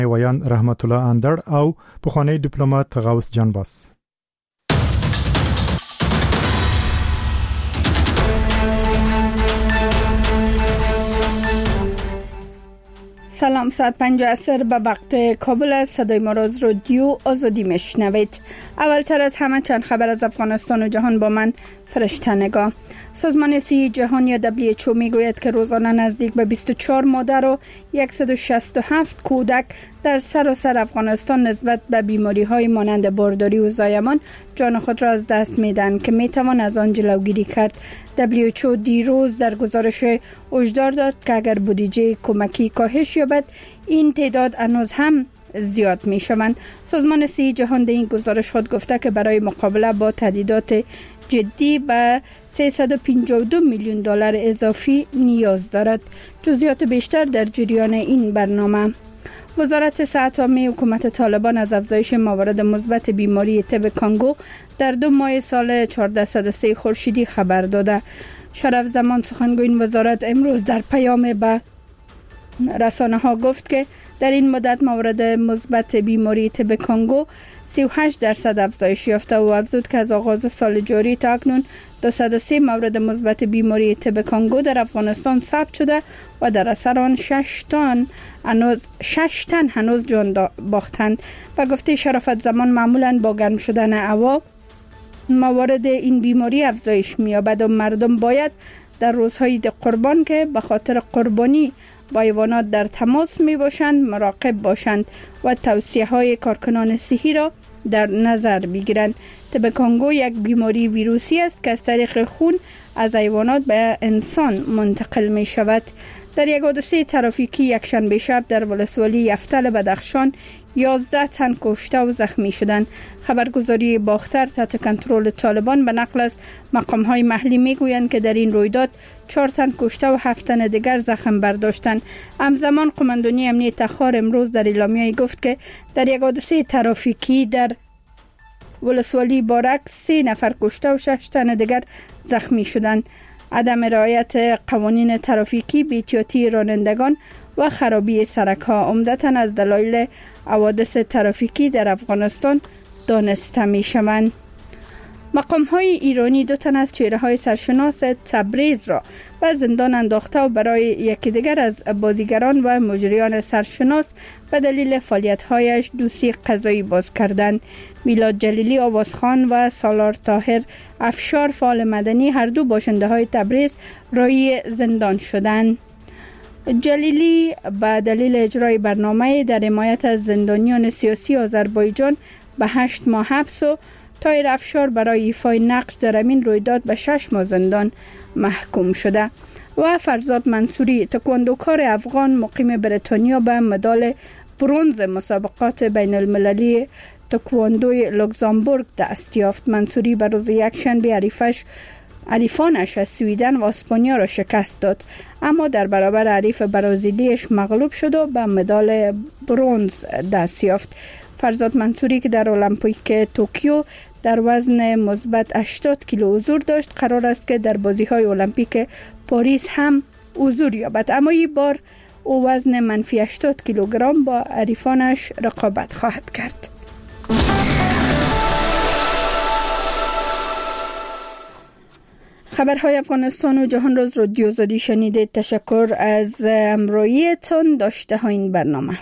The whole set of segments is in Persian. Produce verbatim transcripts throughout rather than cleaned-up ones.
ویان رحمت الله اندر او پخوانی دیپلمات غوث جانباس. سلام، ساعت پنج عصر به وقت کابل است. صدای ما را از رادیو آزادی میشنوید. اولتر از همه چند خبر از افغانستان و جهان با من فرشته نگاه. سازمان صحی جهانی یا دبلیو اچ او میگوید که روزانه نزدیک به بیست و چهار مادر و صد و شصت و هفت کودک در سراسر افغانستان نسبت به بیماری های مانند بارداری و زایمان جان خود را از دست میدن که میتوان از آن جلوگیری کرد. دبلیو اچ او دیروز در گزارش هشدار داد که اگر بودجه کمکی کاهش یابد این تعداد هنوز هم زیاد می شوند. سازمان صحی جهان در این گزارش خود گفته که برای مقابله با تهدیدات جدی به سیصد و پنجاه و دو میلیون دلار اضافی نیاز دارد. جزئیات بیشتر در جریان این برنامه. وزارت صحت عامه حکومت طالبان از افزایش موارد مثبت بیماری تب کانگو در دو ماه سال چهارصد و سه خورشیدی خبر داده. شرف زمان سخنگوی این وزارت امروز در پیام به رسانه ها گفت که در این مدت موارد مثبت بیماری تب کانگو سی و هشت درصد افزایش یافته و افزود که از آغاز سال جاری تا اکنون دویست و سه مورد مثبت بیماری تب کانگو در افغانستان ثبت شده و در اثر آن شش تن هنوز شش تن هنوز جان باختند. و گفته شرافت زمان معمولاً با گرم شدن هوا موارد این بیماری افزایش می‌یابد و مردم باید در روزهای قربان که به خاطر قربانی با حیوانات در تماس می باشند مراقب باشند و توصیه های کارکنان صحی را در نظر بگیرند. تب کانگو یک بیماری ویروسی است که از طریق خون از حیوانات به انسان منتقل می شود. در یک حادثه ترافیکی یکشنبه شب در ولسوالی یفتل بدخشان یازده تن کشته و زخمی شدند. خبرگزاری باختر تحت کنترل طالبان به نقل از مقام‌های محلی میگویند که در این رویداد چهار تن کشته و هفت تن دیگر زخم برداشتند. همزمان قماندانی امنیت تخار امروز در اعلامیه گفت که در یک حادثه ترافیکی در ولسوالی بارک سه نفر کشته و شش تن دیگر زخمی شدند. عدم رعایت قوانین ترافیکی، بی‌احتیاطی رانندگان و خرابی سرک‌ها عمدتاً از دلایل حوادث ترافیکی در افغانستان دانسته می‌شوند. مقام‌های ایرانی دو تن از چهره‌های سرشناس تبریز را به زندان انداخته و برای یکی دیگر از بازیگران و مجریان سرشناس به دلیل فعالیت‌هایش دوسیه قضایی باز کردند. میلاد جلیلی آوازخوان و سالار طاهر افشار فعال مدنی هر دو باشنده‌های تبریز رای زندان شدند. جلیلی به دلیل اجرای برنامه در حمایت از زندانیان سیاسی آذربایجان به هشت ماه حبس و طاهر افشار برای ایفای نقش در این رویداد به شش ماه زندان محکوم شده. و فرزاد منصوری تکواندوکار افغان مقیم بریتانیا به مدال برنز مسابقات بین المللی تکواندوی لوکزامبورگ دست یافت. منصوری به روز یکشنبه حریفش حریفانش از سویدن و اسپانیا را شکست داد، اما در برابر حریف برازیلیش مغلوب شد و به مدال برنز دست یافت. فرزاد منصوری که در المپیک توکیو در وزن مثبت هشتاد کیلو حضور داشت قرار است که در بازی‌های المپیک پاریس هم حضور یابد، اما این بار او وزن منفی هشتاد کیلوگرم با حریفانش رقابت خواهد کرد. خبرهای افغانستان و جهان را از رادیو آزادی شنیدید. تشکر از همراهیتان. داشته ها این برنامه.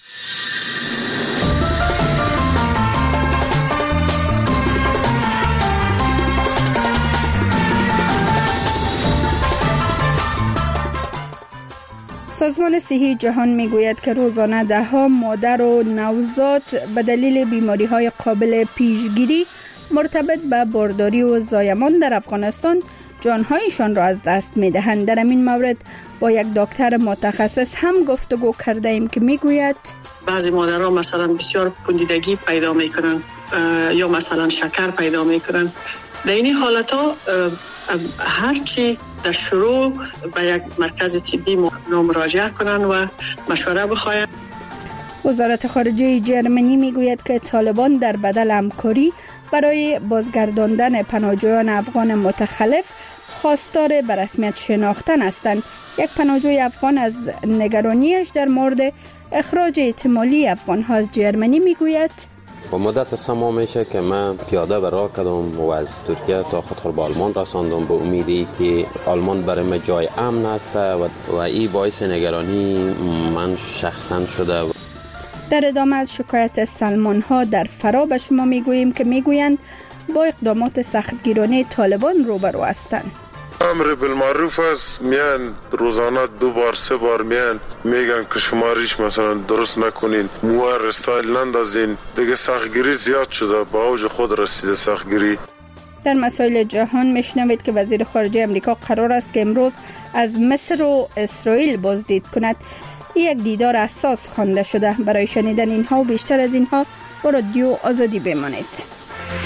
سازمان صحی جهان میگوید که روزانه ده ها مادر و نوزاد به دلیل بیماری های قابل پیشگیری مرتبط به بارداری و زایمان در افغانستان جانهایشان را از دست میدهند. در این مورد با یک دکتر متخصص هم گفتگو کرده ایم که میگوید بعضی مادرها مثلا بسیار پوندیدگی پیدا میکنن یا مثلا شکر پیدا میکنن. در این حالت ها هرچی در شروع به یک مرکز طبی مراجعه کنن و مشوره بخواین. وزارت خارجه جرمنی میگوید که طالبان در بدل همکاری برای بازگرداندن پناهجویان افغان متخلف خواستار به رسمیت شناختن هستند. یک پناهجوی افغان از نگرانیش در مورد اخراج احتمالی افغان‌ها از جرمنی میگوید و مدت سما میشه که من پیاده به راه کردم و از ترکیه تا خود به آلمان رساندم به امیدی که آلمان برای من جای امن است و, و این باعث نگرانی من شخصا شده. در ادامه از شکایت سلمان ها در فرا به شما میگوییم که میگویند با اقدامات سختگیرانه طالبان روبرو هستند. امر بالمعروف است، میان روزانه دو بار سه بار میان میگن که شما ریش مثلا درست نکنین، موار استایل نندازین. دیگه سختگیری زیاد شده، با اوج خود رسیده سختگیری. در مسائل جهان میشنوید که وزیر خارجه امریکا قرار است که امروز از مصر و اسرائیل بازدید کند. یک دیدار اساس خوانده شده. برای شنیدن اینها و بیشتر از اینها با رادیو آزادی بمانید.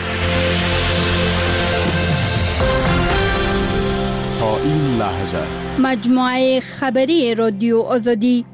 تا این لحظه مجموعه خبری رادیو آزادی.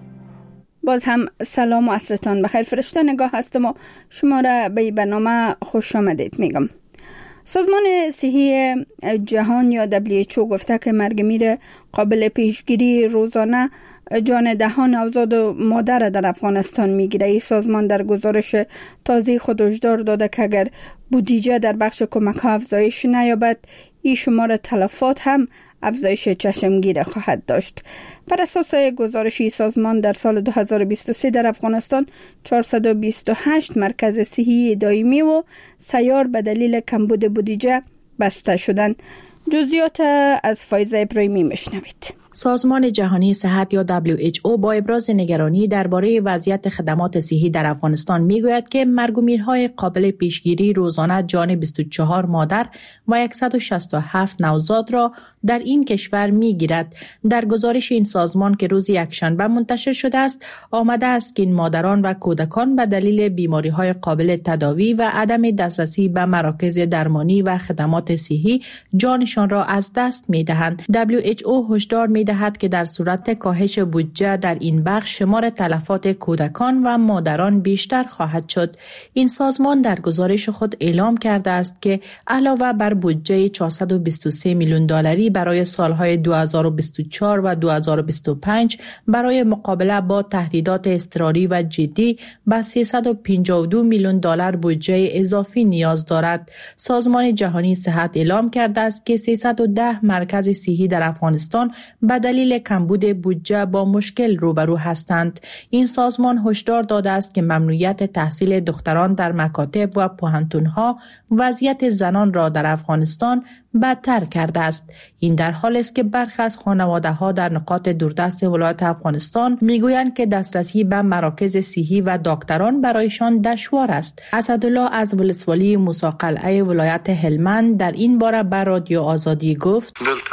باز هم سلام و عصرتان بخیر. فرشته نگاه هستم و شما را به برنامه خوش آمدید میگم. سازمان صحی جهان یا دبلیو اچ او گفته که مرگ میر قابل پیشگیری روزانه جان دهان نوزاد و مادر در افغانستان میگیره. این سازمان در گزارش تازه خود هشدار داده که اگر بودجه در بخش کمک ها افزایش نیابد، این شمار تلفات هم افزایش چشمگیر خواهد داشت. بر اساس گزارشی سازمان در سال دو هزار و بیست و سه در افغانستان چهارصد و بیست و هشت مرکز صحی دائمی و سیار به دلیل کمبود بودجه بسته شدند. جزئیات از فایزه ابراهیمی میشنوید. سازمان جهانی صحت یا دبلیو اچ او با ابراز نگرانی درباره وضعیت خدمات صحی در افغانستان میگوید که مرگ و میرهای قابل پیشگیری روزانه جان بیست و چهار مادر و صد و شصت و هفت نوزاد را در این کشور میگیرد. در گزارش این سازمان که روز یکشنبه منتشر شده است، آمده است که این مادران و کودکان به دلیل بیماری‌های قابل تداوی و عدم دسترسی به مراکز درمانی و خدمات صحی جانشان را از دست میدهند. دبلیو اچ او هشدار می دهد که در صورت کاهش بودجه در این بخش شمار تلفات کودکان و مادران بیشتر خواهد شد. این سازمان در گزارش خود اعلام کرده است که علاوه بر بودجه چهارصد و بیست و سه میلیون دلاری برای سالهای دو هزار و بیست و چهار و دو هزار و بیست و پنج برای مقابله با تهدیدات اضطراری و جدی به سیصد و پنجاه و دو میلیون دلار بودجه اضافی نیاز دارد. سازمان جهانی صحت اعلام کرده است که سیصد و ده مرکز صحی در افغانستان به دلیل کمبود بودجه با مشکل روبرو هستند. این سازمان هشدار داده است که ممنوعیت تحصیل دختران در مکاتب و پوهنتون‌ها وضعیت زنان را در افغانستان بدتر کرده است. این در حالی است که برخی از خانواده‌ها در نقاط دوردست ولایت افغانستان میگویند که دسترسی به مراکز صحی و دکتران برایشان دشوار است. اسدالله از ولسوالی موسی قلعه ولایت هلمند در این باره به رادیو آزادی گفت: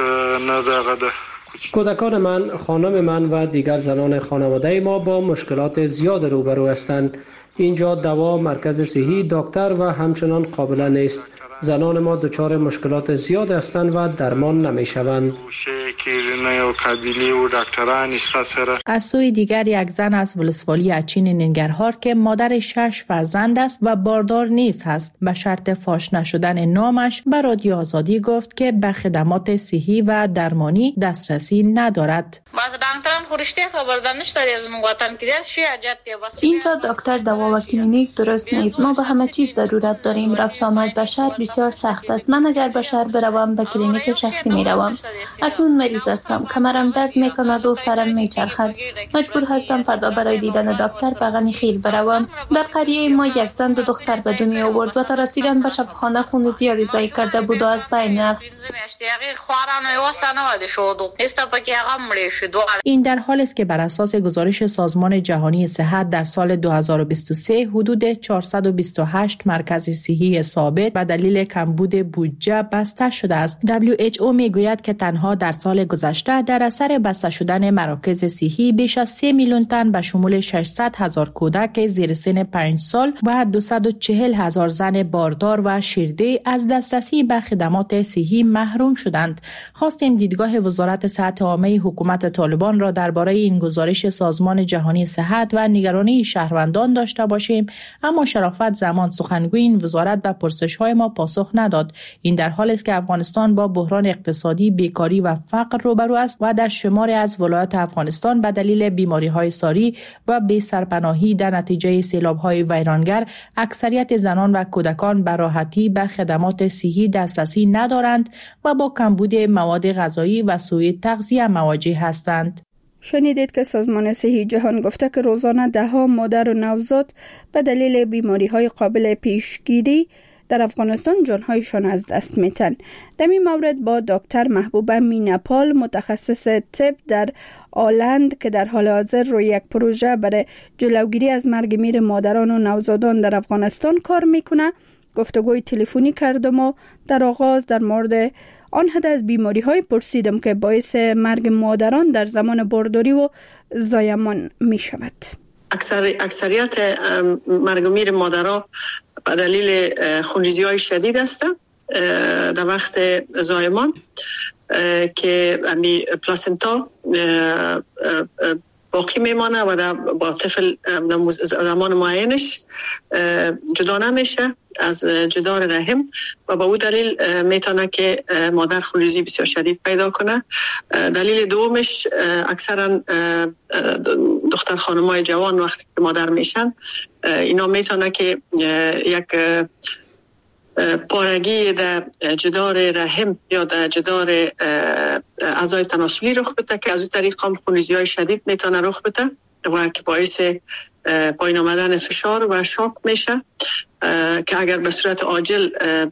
کودکان من، خانم من و دیگر زنان خانواده ما با مشکلات زیاد روبرو هستند. اینجا دوا، مرکز صحی، دکتر و همچنان قابل نیست. زنان ما دچار مشکلات زیاد هستند و درمان نمی شوند. از سوی دیگر یک زن از ولسوالی اچین ننگرهار که مادر شش فرزند است و باردار نیز هست، به شرط فاش نشدن نامش به رادیو آزادی گفت که به خدمات صحی و درمانی دسترسی ندارد. اینجا دکتر، دوا و کلینیک درست نیست. ما به همه چیز ضرورت داریم. رفت آمد به شهر بسیار سخت است. من اگر به شهر بروم به کلینیک شخصی می روم. اکنون مریض هستم، کمرم درد می کند و سرم می چرخد. مجبور هستم فردا برای دیدن دکتر به غنیخیل بروم. در قریه ما یک زن دو دختر به دنیا آورد و تا رسیدن به شفاخانه خون زیادی ضایع کرده بود و از بین رفت. این در حالی است که بر اساس گزارش سازمان جهانی صحت در سال دو هزار و بیست و سه حدود چهارصد و بیست و هشت مرکز صحی ثابت به دلیل کمبود بودجه بسته شده است. دبلیو اچ او میگوید که تنها در سال گذشته در اثر بسته شدن مراکز صحی بیش از سه میلیون تن به شمول ششصد هزار کودک زیر سن پنج سال و دویست و چهل هزار زن باردار و شیرده از دسترسی به خدمات صحی محروم شدند. خواستیم دیدگاه وزارت صحت عامه حکومت طالبان را درباره این گزارش سازمان جهانی صحت و نگرانی شهروندان داشته باشیم، اما شرافت زمان سخنگوی این وزارت به پرسش‌های ما پاسخ نداد. این در حالی است که افغانستان با بحران اقتصادی، بیکاری و فقر روبرو است و در شماری از ولایات افغانستان به دلیل بیماری‌های ساری و بی سرپناهی در نتیجه سیلاب‌های ویرانگر اکثریت زنان و کودکان به راحتی به خدمات صحی دسترسی ندارند و با کمبود مواد غذایی و سوء تغذیه مواجه هستند. شنیدید که سازمان صحی جهان گفته که روزانه ده ها مادر و نوزاد به دلیل بیماری‌های قابل پیشگیری در افغانستان جانهایشان از دست میتن. در این مورد با دکتر محبوبه مینپال متخصص طب در آلند که در حال حاضر روی یک پروژه برای جلوگیری از مرگ میر مادران و نوزادان در افغانستان کار میکنه گفتگوی تلفنی کردم و در آغاز در مورد آن حد از بیماری های پرسیدم که باعث مرگ مادران در زمان بارداری و زایمان می شود. اکثر اکثریت مرگ میر مادران به دلیل خونریزی های شدید است در وقت زایمان که امی پلاسنتا باقی میمانه و با طفل زمان معینش جدا نمیشه از جدار رحم و با او دلیل میتونه که مادر خونریزی بسیار شدید پیدا کنه. دلیل دومش اکثرا دختر خانمای جوان وقتی که مادر میشن اینا میتونه که یک پارگی در جدار رحم یا در جدار اعضای تناسلی رخ بده که از اون طریق هم خونریزی های شدید میتونه رخ بده و که باعث پایین آمدن فشار و شوک میشه که اگر به صورت عاجل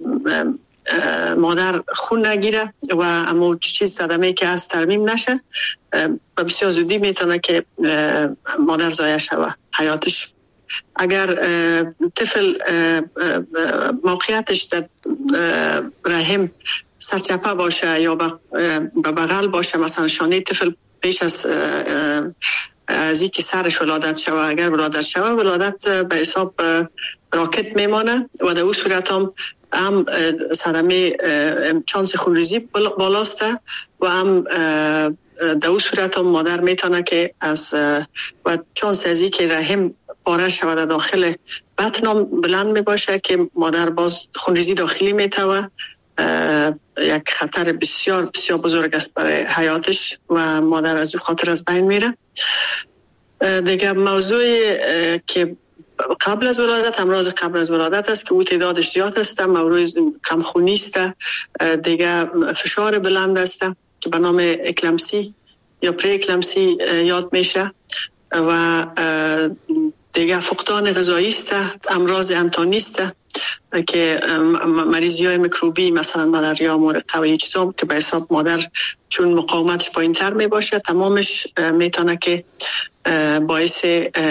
مادر خون نگیره و اما چیز صدمه که از ترمیم نشه و بسیار زودی میتونه که مادر ضایع شوه حیاتش. اگر طفل موقعیتش در رحم سرچپه باشه یا به بغل باشه، مثلا شانه طفل پیش از از اینکه سرش ولادت شوه، اگر ولادت شوه ولادت به حساب راکت میمانه و در اون صورت هم هم صدمه چانس خونریزی بالاست و هم در اون صورت هم مادر میتونه که از و چانس از اینکه رحم پاره شود در داخل بطن بلند می باشه که مادر باز خونریزی داخلی میتوه یک خطر بسیار بسیار بزرگ است برای حیاتش و مادر از خاطر از بین میره. دیگه موضوع که قبل از ولادت، امراض قبل از ولادت است که او تعدادش زیاد است، موضوع کمخونی است، دیگه فشار بلند است که به نام اکلمسی یا پری اکلمسی یاد میشه و دیگه فقدان غذایی است، امراض انتانی است که مریضی های میکروبی مثلا ملاریا، مور قوی چیزا که به حساب مادر چون مقاومتش پایین تر می باشه تمامش میتونه که باعث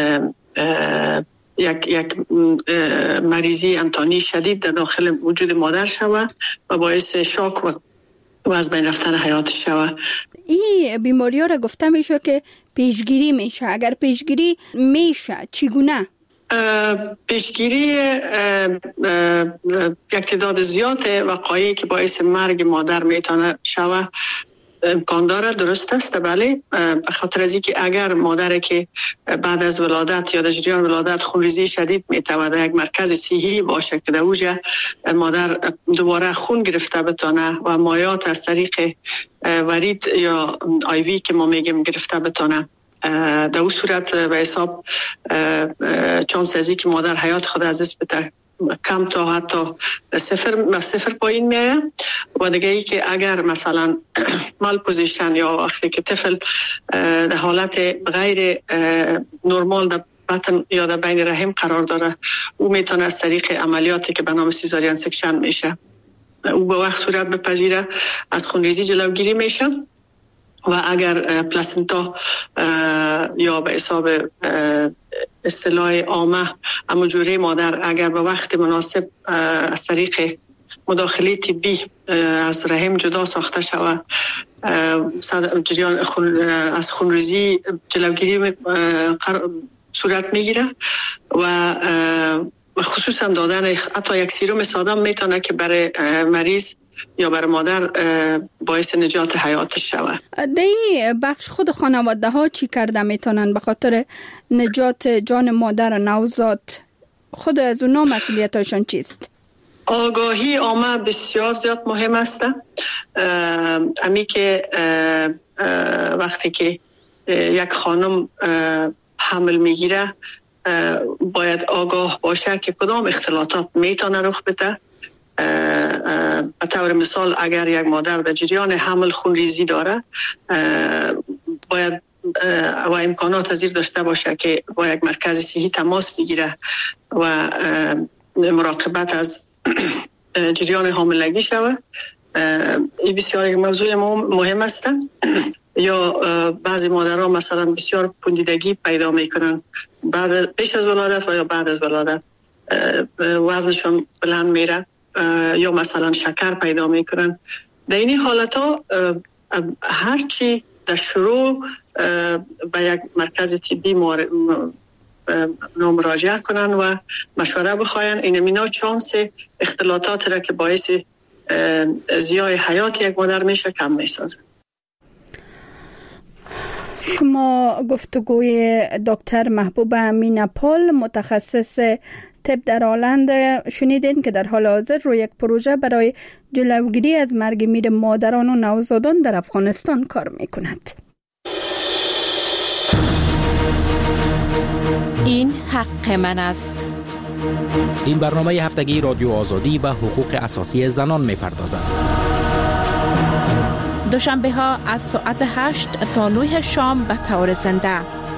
یک یک مریضی انتانی شدید در داخل وجود مادر شوه و باعث شاک و و از بین رفتن حیاتش شوه. این بیماری ها را گفته میشه که پیشگیری میشه. اگر پیشگیری میشه چگونه؟ پیشگیری یک تعداد زیاد وقایعی که باعث مرگ مادر میتونه شوه امکان داره، درست است، بله، به خاطر از اینکه اگر مادر که بعد از ولادت یا در جریان ولادت خونریزی شدید میتونه یک مرکز صحی باشه که در اوجه مادر دوباره خون گرفته بتونه و مایات از طریق ورید یا آیوی که ما میگیم گرفته بتونه، در اون صورت به حساب چانس از اینکه مادر حیات خود از دست بده کم تا حتی صفر صفر پایین میاد. و دیگه ای که اگر مثلا مال پوزیشن یا وقتی که طفل در حالت غیر نرمال در بطن یا در بین رحم قرار داره، او میتونه از طریق عملیاتی که به نام سیزارین سکشن میشه او به وقت صورت بپذیره، از خونریزی جلوگیری میشه. و اگر پلاسنتا یا به حساب اصطلاح عامه اما جوره مادر اگر به وقت مناسب از طریق مداخله طبی از رحم جدا ساخته شود، جریان خون از خونریزی جلوگیری صورت میگیره و خصوصا دادن حتی یک سیروم ساده میتونه که برای مریض یا برای مادر باعث نجات حیاتش شود. در این بخش خود خانواده ها چی کرده میتونن به خاطر نجات جان مادر و نوزاد؟ خود از اونا مسئولیتاشون چیست؟ آگاهی عامه بسیار زیاد مهم است. امی که وقتی که یک خانم حمل میگیره باید آگاه باشه که کدام اختلاطات میتونه رخ بده. به طور مثال اگر یک مادر در جریان حمل خونریزی داره باید و امکانات زیر داشته باشه که با یک مرکز صحی تماس بگیره و مراقبت از جریان حاملگی شود. این بسیار یک موضوع مهم است. یا بعضی مادرها مثلا بسیار پوندیدگی پیدا میکنن بعد پیش از ولادت و یا بعد از ولادت وزنشون بلند میره یا مثلا شکر پیدا میکنن. در این حالت ها هرچی در شروع به یک مرکز طبی مراجعه کنن و مشوره بخواین. این مینا چانس اختلاطات را که باعث زیای حیات یک مادر میشه کم میسازه. شما گفتگوی دکتر محبوب میناپول متخصص طب در هلند شنیدین که در حال حاضر روی یک پروژه برای جلوگیری از مرگ میر مادران و نوزادان در افغانستان کار میکند. این حق من است. این برنامه هفتگی رادیو آزادی به حقوق اساسی زنان میپردازد. دوشنبه ها از ساعت هشت تا نه شام به طور زنده.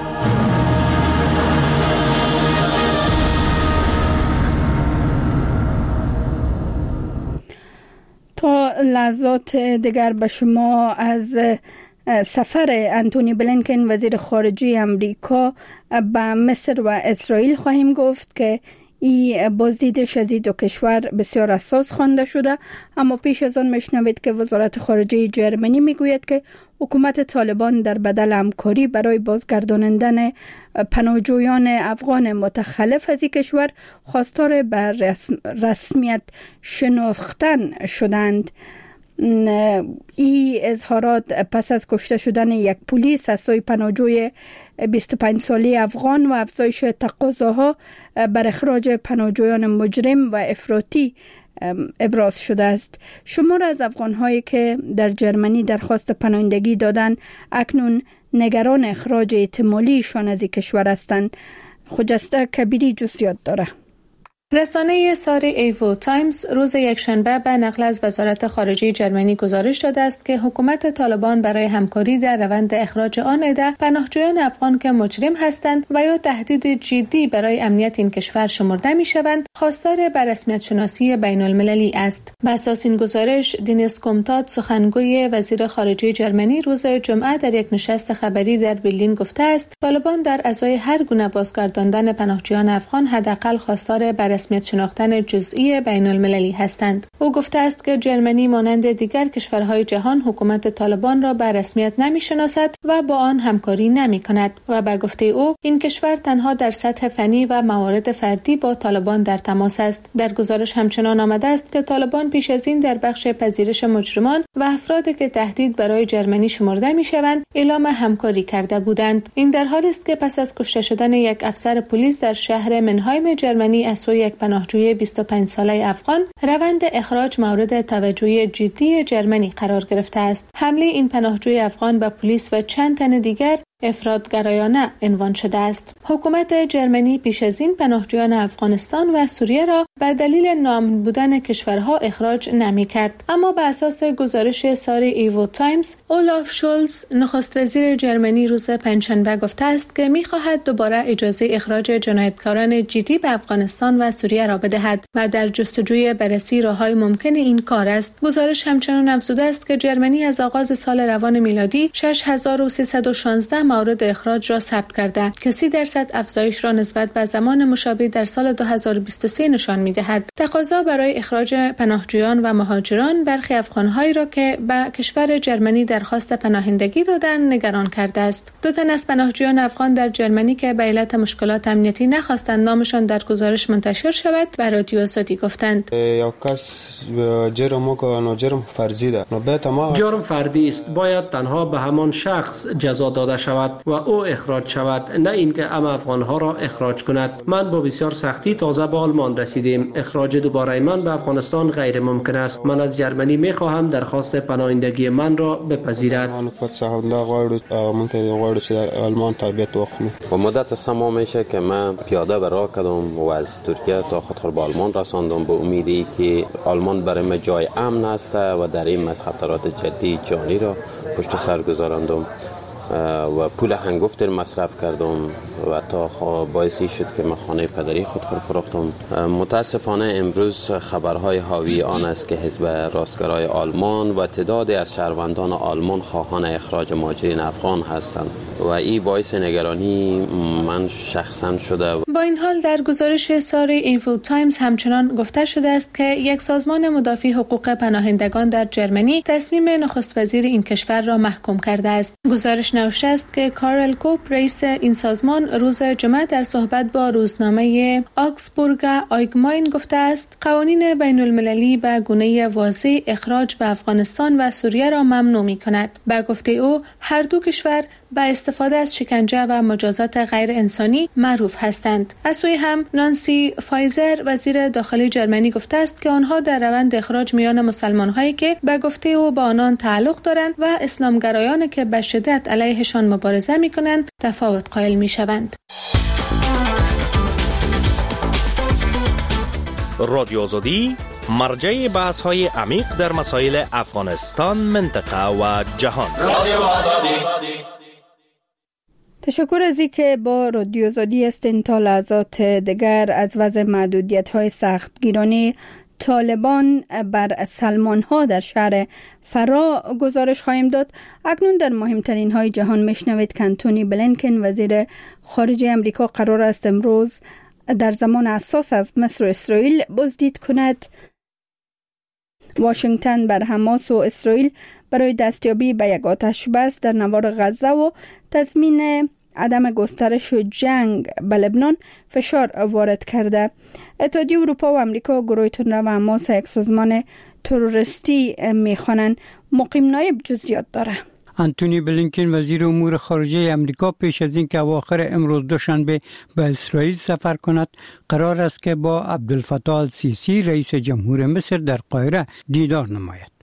تا لحظات دیگر به شما از سفر انتونی بلینکن وزیر خارجه امریکا به مصر و اسرائیل خواهیم گفت که این بازدیدش از این دو کشور بسیار اساس خوانده شده. اما پیش از آن میشنوید که وزارت خارجه جرمنی میگوید که حکومت طالبان در بدل همکاری برای بازگرداندن پناهجویان افغان متخلف از این کشور خواستار بر رسم رسمیت شناختن شدند. این اظهارات پس از کشته شدن یک پلیس از سوی پناهجوی بیست و پنج ساله افغان و افزایش تقاضاها بر اخراج پناهجویان مجرم و افراطی ابراز شده است. شمار از افغان‌هایی که در جرمنی درخواست پناهندگی دادند اکنون نگران اخراج احتمالیشان از این کشور هستند. خجسته کبیری جزئیات داره. رسانه ساری ایوو تایمز روز یکشنبه به نقل از وزارت خارجه جرمنی گزارش داده است که حکومت طالبان برای همکاری در روند اخراج آن عده پناهجویان افغان که مجرم هستند و یا تهدید جدی برای امنیت این کشور شمرده می‌شوند خواستار به رسمیت شناسی بین المللی است. بر اساس این گزارش دینیس کومتاد سخنگوی وزیر خارجه جرمنی روز جمعه در یک نشست خبری در برلین گفته است طالبان در ازای هر گونه بازگرداندن پناهجویان افغان حداقل خواستار به رسمیت شناختن جزئی بین المللی هستند. او گفته است که جرمنی مانند دیگر کشورهای جهان حکومت طالبان را به رسمیت نمی‌شناسد و با آن همکاری نمی‌کند و به گفته او این کشور تنها در سطح فنی و موارد فردی با طالبان در تماس است. در گزارش همچنان آمده است که طالبان پیش از این در بخش پذیرش مجرمان و افرادی که تهدید برای جرمنی شمرده می‌شوند اعلام همکاری کرده بودند. این در حالی است که پس از کشته شدن یک افسر پلیس در شهر منهایم جرمنی از سوی یک پناهجوی بیست و پنج ساله افغان روند اخراج مورد توجه جدی جرمنی قرار گرفته است. حمله این پناهجوی افغان به پلیس و چند تن دیگر افراط‌گرایانه عنوان شده است. حکومت جرمنی پیش از این پناهجویان افغانستان و سوریه را به دلیل ناامن بودن کشورها اخراج نمی‌کرد. اما به اساس گزارش ساری ایوو تایمز اولاف شولز نخست وزیر جرمنی روز پنجشنبه گفته است که می‌خواهد دوباره اجازه اخراج جنایتکاران جدی به افغانستان و سوریه را بدهد و در جستجوی بررسی راه‌های ممکن این کار است. گزارش همچنان افزوده است که جرمنی از آغاز سال روان میلادی شش هزار و سیصد و شانزده مورد اخراج را ثبت کرده که سی درصد افزایش را نسبت به زمان مشابه در سال دو هزار و بیست و سه نشان می‌دهد. تقاضا برای اخراج پناهجویان و مهاجران برخی افغان‌هایی را که به کشور جرمنی درخواست پناهندگی دادند نگران کرده است. دو تن از پناهجویان افغان در جرمنی که به علت مشکلات امنیتی نخواستند نامشان در گزارش منتشر شود به رادیو آزادی گفتند یک کس جرم جرم فرضی ده جرم فردی است باید تنها به همان شخص جزا داده شود شود و او اخراج شود، نه اینکه ام افغانها را اخراج کند. من با بسیار سختی تازه به آلمان رسیدیم. اخراج دوباره من به افغانستان غیر ممکن است. من از جرمنی می خواهم درخواست پناهندگی من را بپذیرد. و مدت سما میشه که من پیاده به راه کردم و از ترکیه تا خود به آلمان رساندم به امیدی که آلمان برای من جای امن است و در این از خطرات جدی جانی را پشت سر گذاراندم و پول هنگفت مصرف کردم و تا باعثی شد که من خانه پدری خود خود فروختم. متاسفانه امروز خبرهای حاوی آن است که حزب راستگرای آلمان و تعدادی از شهروندان آلمان خواهان اخراج مهاجرین افغان هستند و این باعث نگرانی من شخصا شده. با این حال در گزارش ساری ایفو تایمز همچنان گفته شده است که یک سازمان مدافع حقوق پناهندگان در جرمنی تصمیم نخست وزیر این کشور را محکوم کرده است. گزارش نوشته است که کارل کوپ رئیس این سازمان روز جمعه در صحبت با روزنامه آکسبورگ آیگماین گفته است قوانین بین المللی به گونه واضح اخراج به افغانستان و سوریه را ممنوع می کند. به گفته او هر دو کشور به استفاده از شکنجه و مجازات غیر انسانی معروف هستند. از سوی هم نانسی فایزر وزیر داخلی جرمنی گفته است که آنها در روند اخراج میان مسلمان هایی که به گفته او با آنان تعلق دارند و اسلامگرایان که به شدت علیهشان مبارزه می کنند تفاوت قائل می شوند. رادیو آزادی مرجع بحث های عمیق در مسائل افغانستان، منطقه و جهان. رادیو آزادی. تشکر از اینکه با رادیو آزادی هستین. تا لحظات دیگر از وضع محدودیت‌های سختگیرانه طالبان بر سلمان‌ها در شهر فرا گزارش خواهیم داد. اکنون در مهمترین های جهان میشنوید که انتونی بلینکن وزیر خارجه امریکا قرار است امروز در زمان حساس از مصر و اسرائیل بازدید کند. واشنگتن بر حماس و اسرائیل برای دستیابی به یک آتش بس در نوار غزه و تضمین عدم گسترش جنگ به لبنان فشار وارد کرده. اتحادیه اروپا و امریکا گروه تندرو و حماس یک سازمان تروریستی میخوانند. مقیم نایب جزئیات داره. انتونی بلینکن وزیر امور خارجه امریکا پیش از اینکه اواخر امروز دوشنبه به اسرائیل سفر کند قرار است که با عبدالفتاح السیسی رئیس جمهور مصر در قاهره دیدار نماید.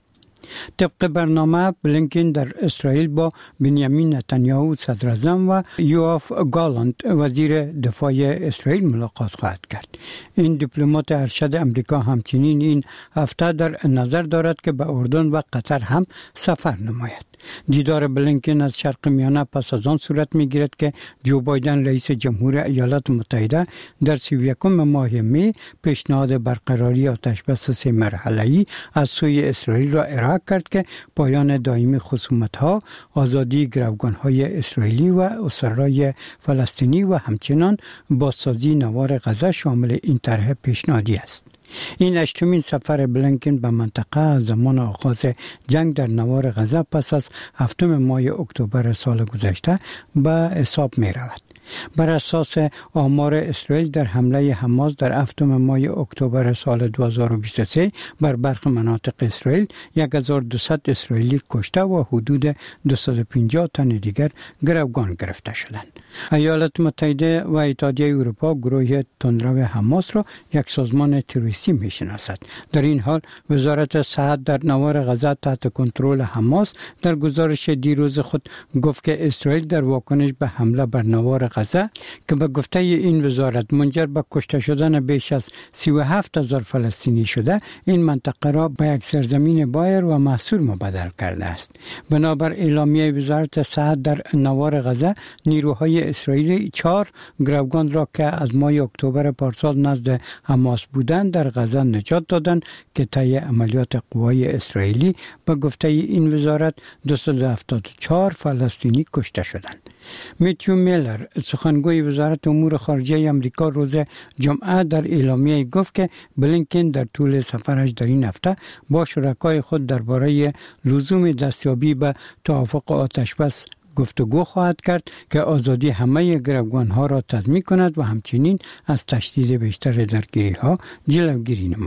طبق برنامه بلینکن در اسرائیل با بنیامین نتانیاهو صدر اعظم و یوآف گالانت وزیر دفاع اسرائیل ملاقات خواهد کرد. این دیپلمات ارشد امریکا همچنین این هفته در نظر دارد که به اردن و قطر هم سفر نماید. دیدار بلینکن از شرق میانه پس از آن صورت میگیرد که جو بایدن رئیس جمهور ایالات متحده در سی و یکم ماه می پیشنهاد برقراری آتشبس سه مرحله‌ای از سوی اسرائیل را ارائه کرد که پایان دائمی خصومت‌ها، آزادی گروگان‌های اسرائیلی و اسرای فلسطینی و همچنان بازسازی نوار غزه شامل این طرح پیشنهادی است. این هشتمین سفر بلینکن به منطقه از زمان آغاز جنگ در نوار غزه پس از هفتم ماه اکتبر سال گذشته به حساب می رود. بر اساس آمار اسرائیل در حمله حماس در هفتم ماه اکتبر سال دو هزار و بیست و سه بر برخی مناطق اسرائیل یک هزار و دویست اسرائیلی کشته و حدود دویست و پنجاه تن دیگر گروگان گرفته شدند. ایالات متحده و اتحادیه اروپا گروه تندرو حماس را یک سازمان تروریستی میشناسد. در این حال وزارت صحت در نوار غزه تحت کنترل حماس در گزارش دیروز خود گفت که اسرائیل در واکنش به حمله بر نوار غزه که به گفته این وزارت منجر به کشته شدن بیش از سی و هفت هزار فلسطینی شده، این منطقه را به یک سرزمین بایر و محصور مبدل کرده است. بنابر اعلامیه وزارت صحت در نوار غزه، نیروهای اسرائیلی چهار گروگان را که از ماه اکتبر پارسال نزد حماس بودند در غزه نجات دادند که طی عملیات قوای اسرائیلی به گفته این وزارت دویست و هفتاد و چهار فلسطینی کشته شدند. میتیو میلر سخنگوی وزارت امور خارجه امریکا روز جمعه در اعلامیه گفت که بلینکن در طول سفرش در این هفته با شرکای خود درباره لزوم دستیابی به توافق آتشبس گفتگو خواهد کرد که آزادی همه گروگان‌ها را تضمین کند و همچنین از تشدید بیشتر درگیری‌ها جلوگیری نماید.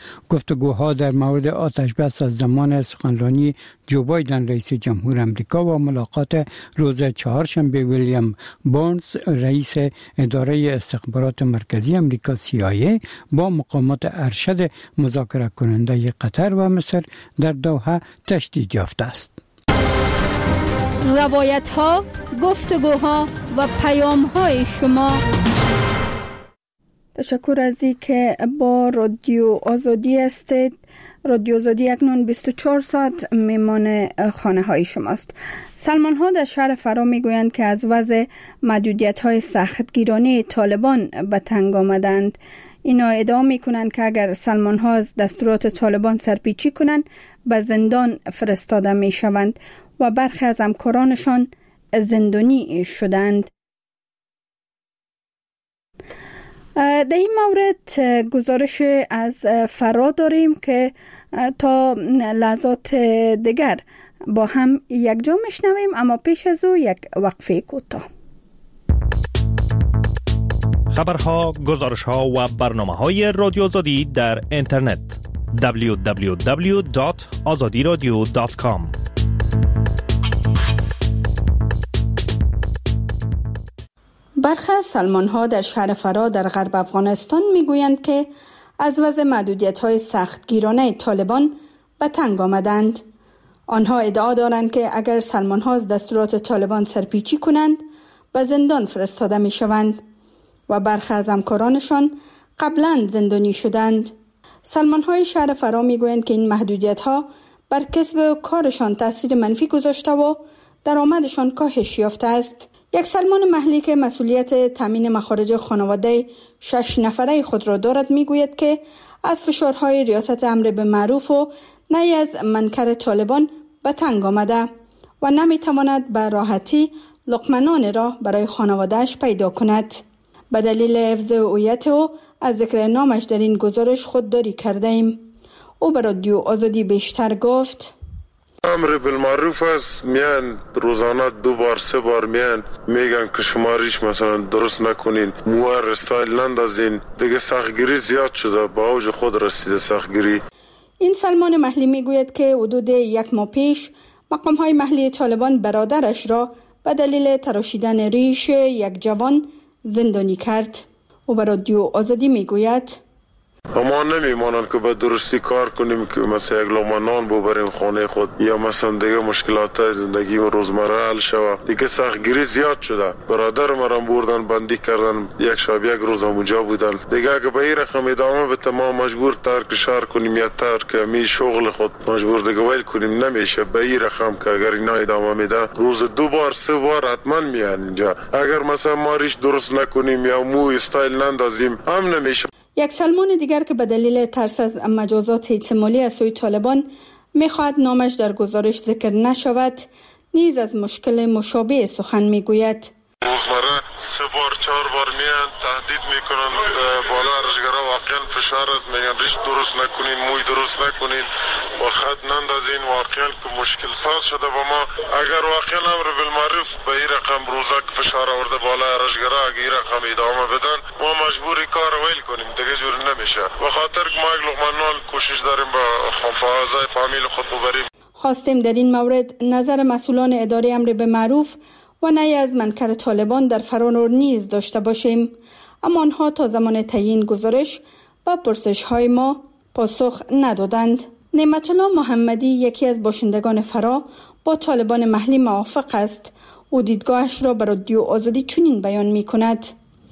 گفتگوها در مورد آتش بس از زمان سخنرانی جو بایدن رئیس جمهور امریکا و ملاقات روز چهارشنبه ویلیام بارنز رئیس اداره استخبارات مرکزی امریکا سی آی ای با مقامات ارشد مذاکره کننده قطر و مصر در دوحه تشدید یافته است. روایت ها، گفتگوها و پیام های شما. تشکر از این که با رادیو آزادی هستید. رادیو آزادی اکنون بیست و چهار ساعت میمان خانه های شماست. سلمان ها در شهر فرا میگویند که از وضع محدودیت های سختگیرانه طالبان به تنگ آمدند. اینا ادعا میکنند که اگر سلمان ها از دستورات طالبان سرپیچی کنند به زندان فرستاده میشوند و برخی از همکارانشان زندانی شدند. در این مورد گزارش از فرا داریم که تا لحظات دیگر با هم یک جا میشنویم، اما پیش از او یک وقفه کوتاه. خبرها، گزارشها و برنامه‌های رادیو آزادی در اینترنت دبلیو دبلیو دبلیو دات آزادی رادیو دات کام. برخی از سلمان‌ها در شهر فرا در غرب افغانستان میگویند که از وضع محدودیت‌های سختگیرانه طالبان به تنگ آمدند. آنها ادعا دارند که اگر سلمان‌ها از دستورات طالبان سرپیچی کنند به زندان فرستاده می‌شوند و برخی از همکارانشان قبلا زندانی شدند. سلمان‌های شهر فرا میگویند که این محدودیت‌ها بر کسب کارشان تاثیر منفی گذاشته و درآمدشان کاهش یافته است. یک سلمان محلی که مسئولیت تامین مخارج خانواده شش نفره خود را دارد میگوید که از فشارهای ریاست امر به معروف و نهی از منکر طالبان به تنگ آمده و نمیتواند به راحتی لقمه نان را برای خانوادهش پیدا کند. به دلیل حفظ هویت او از ذکر نامش در این گزارش خودداری کرده ایم. او به رادیو آزادی بیشتر گفت: امر بالمعروف است، میان روزانه دو بار سه بار میان میگن که شما ریش مثلا درست نکنین، موار استایل نندازین. دیگه سختگیری زیاد شده، با اوج خود رسیده سختگیری. این سلمان محلی میگوید که حدود یک ماه پیش مقام های محلی طالبان برادرش را به دلیل تراشیدن ریش یک جوان زندانی کرد. او به رادیو آزادی میگوید: اما نمیمانند که به درستی کار کنیم که مثلا یک لقمه نان ببریم خانه خود یا مثلا دیگه مشکلات زندگی و روزمره حل شود. دیگه سختگیری زیاد شده. برادر مرا بردن بندی کردن، یک شب یک روز اونجا بودن. دیگه اگه به این رقم ادامه به تمام مجبور ترک شهر کنیم یا ترک می شغل خود مجبور دیگه ویل کنیم نمیشه. به این رقم که اگر اینا ادامه میده روز دو بار سه بار حتما میان اینجا. اگر مثلا ما ریش درست نکنیم یا مو استایل نندازیم هم نمیشه. یک سلمان دیگر که به دلیل ترس از مجازات احتمالی از سوی طالبان میخواهد نامش در گزارش ذکر نشود، نیز از مشکل مشابه سخن میگوید. روزمره سه بار چهار بار میان تهدید میکنن، بالا ارشگرا واقعا فشار است، میگن ریش درست نکنین، موی درست نکنین و خط نندازین. واقعا که مشکل ساز شده با ما. اگر واقعا امر بالمعروف به این رقم روزه که فشار آورده بالا ارشگرا اگر این رقم ادامه بدن ما مجبوری کار ویل کنیم، دیگه جور نمیشه. به خاطر که ما یک لقمه نان کوشش داریم با خانواده فامیل خود ببریم. خواستیم در این مورد نظر مسئولان اداره امر به معروف و نهی از منکر طالبان در فرانور نیز داشته باشیم، اما آنها تا زمان تعیین گزارش و پرسش های ما پاسخ ندادند. نعمت الله محمدی یکی از باشندگان فرا با طالبان محلی موافق است. او دیدگاهش را به رادیو آزادی چنین بیان می کند: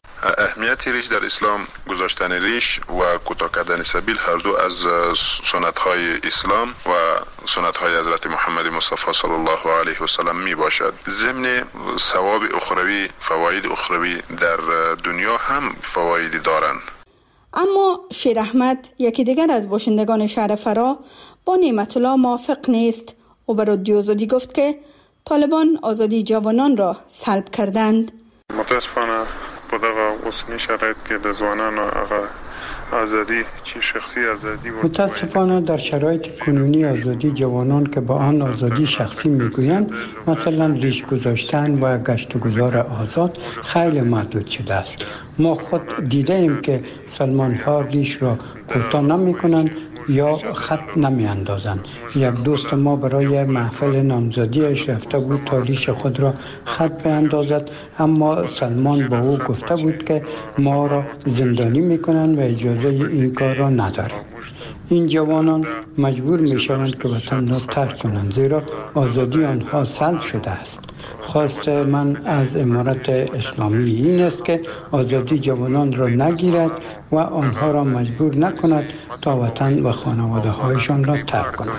اهمیت ریش در اسلام، گذاشتن ریش و کوتاه کردن سبیل هر دو از سنت های اسلام و سنت های حضرت محمد مصطفی صلی الله علیه و سلم می باشد. ضمن ثواب اخروی، فواید اخروی در دنیا هم فوایدی دارند. اما شیر احمد یکی دیگر از باشندگان شهر فرا با نعمت الله موافق نیست. او به رادیو آزادی گفت که طالبان آزادی جوانان را سلب کردند. متاسفانه په دغه اوسنی شرایط کې د ځوانانو هغه آزادی چی شخصی آزادی متاسفانه در شرایط کنونی آزادی جوانان که با آن آزادی شخصی میگویند مثلا ریش گذاشتن و گشت و گذار آزاد خیلی محدود شده است. ما خود دیده ایم که سلمان ها ریش را کوتاه نمی کنند یا خط نمی اندازند. یک دوست ما برای محفل نامزدیش رفته بود تا ریش خود را خط بیاندازد، اما سلمان با او گفته بود که ما را زندانی می کنند و اجازه این کار را نداریم. این جوانان مجبور می شوند که وطن را ترک کنند زیرا آزادی آنها سلب شده است. خواست من از امارت اسلامی این است که آزادی جوانان را نگیرد و آنها را مجبور نکند تا وطن و خانواده هایشان را ترک کنند.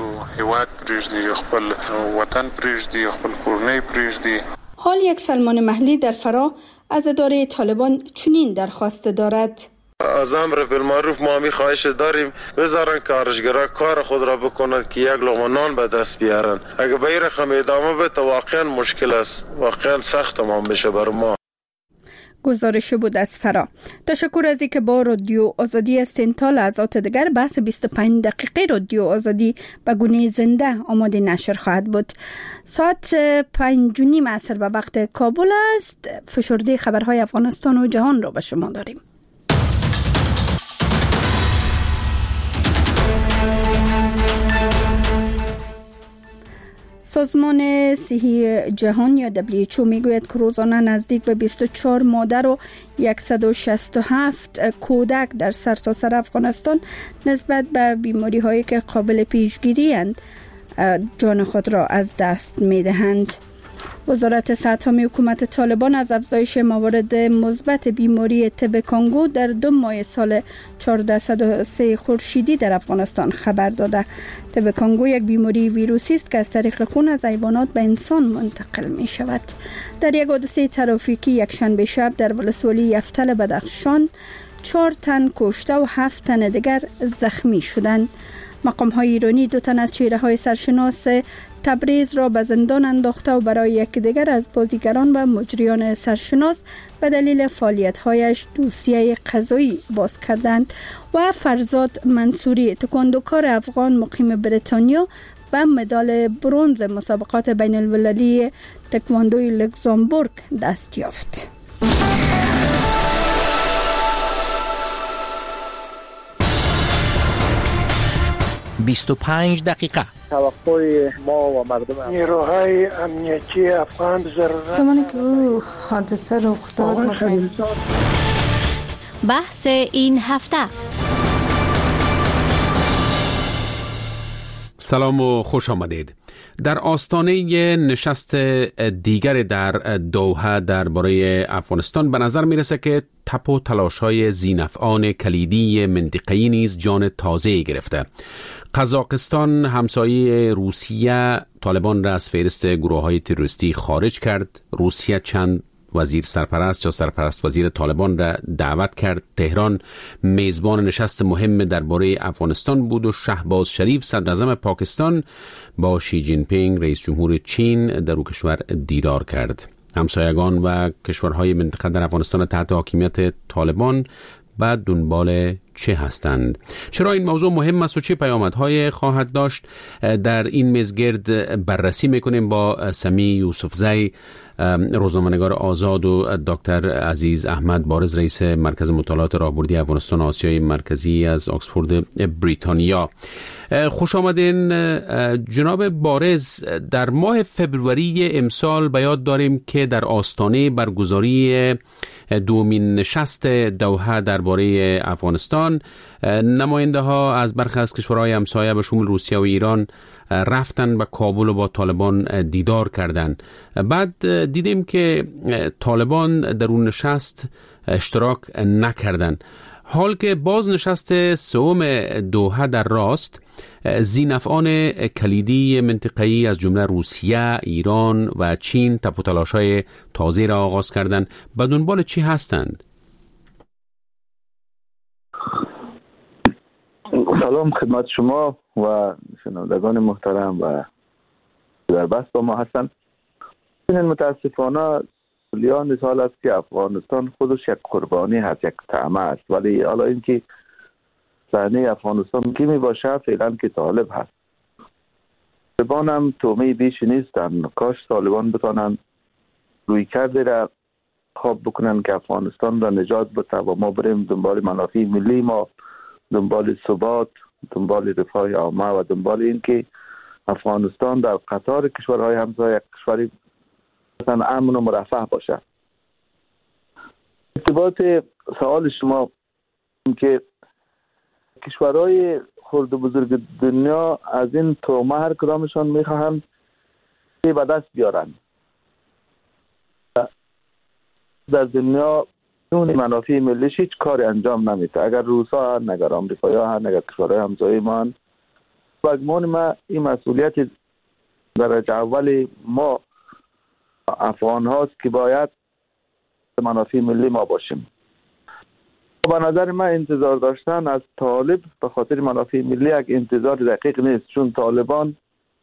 حال یک سلمان محلی در فرا از اداره طالبان چنین درخواست دارد: از امر بالمعروف ما می خواهش داریم بذارن کارشگرا کار خود را بکنند که یک لقمه نان به دست بیارن. اگه به این رقم ادامه بده واقعا مشکل است، واقعا سخت تمام بشه بر ما. گزارش بود از فرا. تشکر از اینکه با رادیو آزادی هستین. تا لحظات دیگر بحث بیست و پنج دقیقه رادیو آزادی به گونه زنده آماده نشر خواهد بود. ساعت پنج و نیم عصر به وقت کابل است. فشرده خبرهای افغانستان و جهان را به شما داریم. سازمان صحی جهان یا دبلیو اچ او میگوید که روزانه نزدیک به بیست و چهار مادر و صد و شصت و هفت کودک در سرتاسر افغانستان نسبت به بیماری هایی که قابل پیشگیری اند جان خود را از دست میدهند. وزارت صحت عامه حکومت طالبان از افزایش موارد مثبت بیماری تب کانگو در دو ماه سال چهارصد و سه خورشیدی در افغانستان خبر داده. تب کانگو یک بیماری ویروسی است که از طریق خون از حیوانات به انسان منتقل می شود. در یک حادثه ترافیکی یک شنبه شب در ولسوالی یفتل بدخشان چهار تن کشته و هفت تن دیگر زخمی شدند. مقام های ایرانی دو تن از چهره های سرشناس تبریز را به زندان انداخته و برای یکی دیگر از بازیگران و مجریان سرشناس به دلیل فعالیت‌هایش دوسیه قضایی باز کردند. و فرزاد منصوری تکواندوکار افغان مقیم بریتانیا به مدال برنز مسابقات بین المللی تکواندوی لوکزامبورگ دست یافت. بیست و پنج دقیقه. توقع ما و مردم نیروهای امنیتی افغان ضرورت زمانی که او حادثه رخ داد. بحث این هفته. سلام و خوش آمدید. در آستانه نشست دیگر در دوحه درباره افغانستان به نظر میرسه که تپ و تلاش‌های ذی‌نفعان کلیدی منطقه‌ای نیز جان تازه‌ای گرفته. قزاقستان همسایه روسیه طالبان را از فهرست گروه‌های تروریستی خارج کرد. روسیه چند وزیر سرپرست یا سرپرست وزیر طالبان را دعوت کرد. تهران میزبان نشست مهم درباره افغانستان بود و شهباز شریف صدر اعظم پاکستان با شی جین پینگ رئیس جمهور چین در او کشور دیدار کرد. همسایگان و کشورهای منطقه در افغانستان تحت حاکمیت طالبان و دنبال چه هستند؟ چرا این موضوع مهم است و چه پیامدهای خواهد داشت؟ در این میزگرد بررسی میکنیم با سمی یوسفزی، روزنامه‌نگار آزاد، و دکتر عزیز احمد بارز، رئیس مرکز مطالعات راهبردی افغانستان آسیای مرکزی از آکسفورد بریتانیا. خوش آمدین جناب بارز. در ماه فبروری امسال به یاد داریم که در آستانه برگزاری دومین نشست دوحه درباره افغانستان نماینده ها از برخی از کشورهای همسایه به شمول روسیه و ایران رفتن به کابل و با طالبان دیدار کردند. بعد دیدیم که طالبان در اون نشست اشتراک نکردند. حال که باز نشست سوم دوحه در راست، ذی‌نفعان کلیدی منطقه‌ای از جمله روسیه، ایران و چین تپ و تلاش‌های تازه را آغاز کردند. به دنبال چی هستند؟ سلام خدمت شما و شنوندگان محترم و در بحث با ما هستند. این متاسفانه میلیون سال است که افغانستان خودش یک قربانی هست، یک طعمه است، ولی حالا اینکه صحنه افغانستان کی می باشه فعلا که طالب هست. طالبان هم تومه بیش نیستن. کاش طالبان بتانن روی کرده را خواب بکنن که افغانستان را نجات بده و ما بریم دنبال منافع ملی ما، دنبال ثبات، دنبال رفاه عامه و دنبال این که افغانستان در قطار کشورهای همسایه یک کشوری مثلا امن و مرفه باشه. ارتباط سوال شما که کشورهای خرد و بزرگ دنیا از این تومه هر کدامشان میخواهند که به دست بیارن. در دنیا اون منافع ملیش هیچ کاری انجام نمیده. اگر روسا هن، اگر امریکایی هن، اگر کشورهای همسایه ما هن، بگمان ما این مسئولیت درجه اول ما افغان هاست که باید منافع ملی ما باشیم. به نظر من انتظار داشتن از طالب به خاطر منافع ملی یک انتظار دقیق نیست، چون طالبان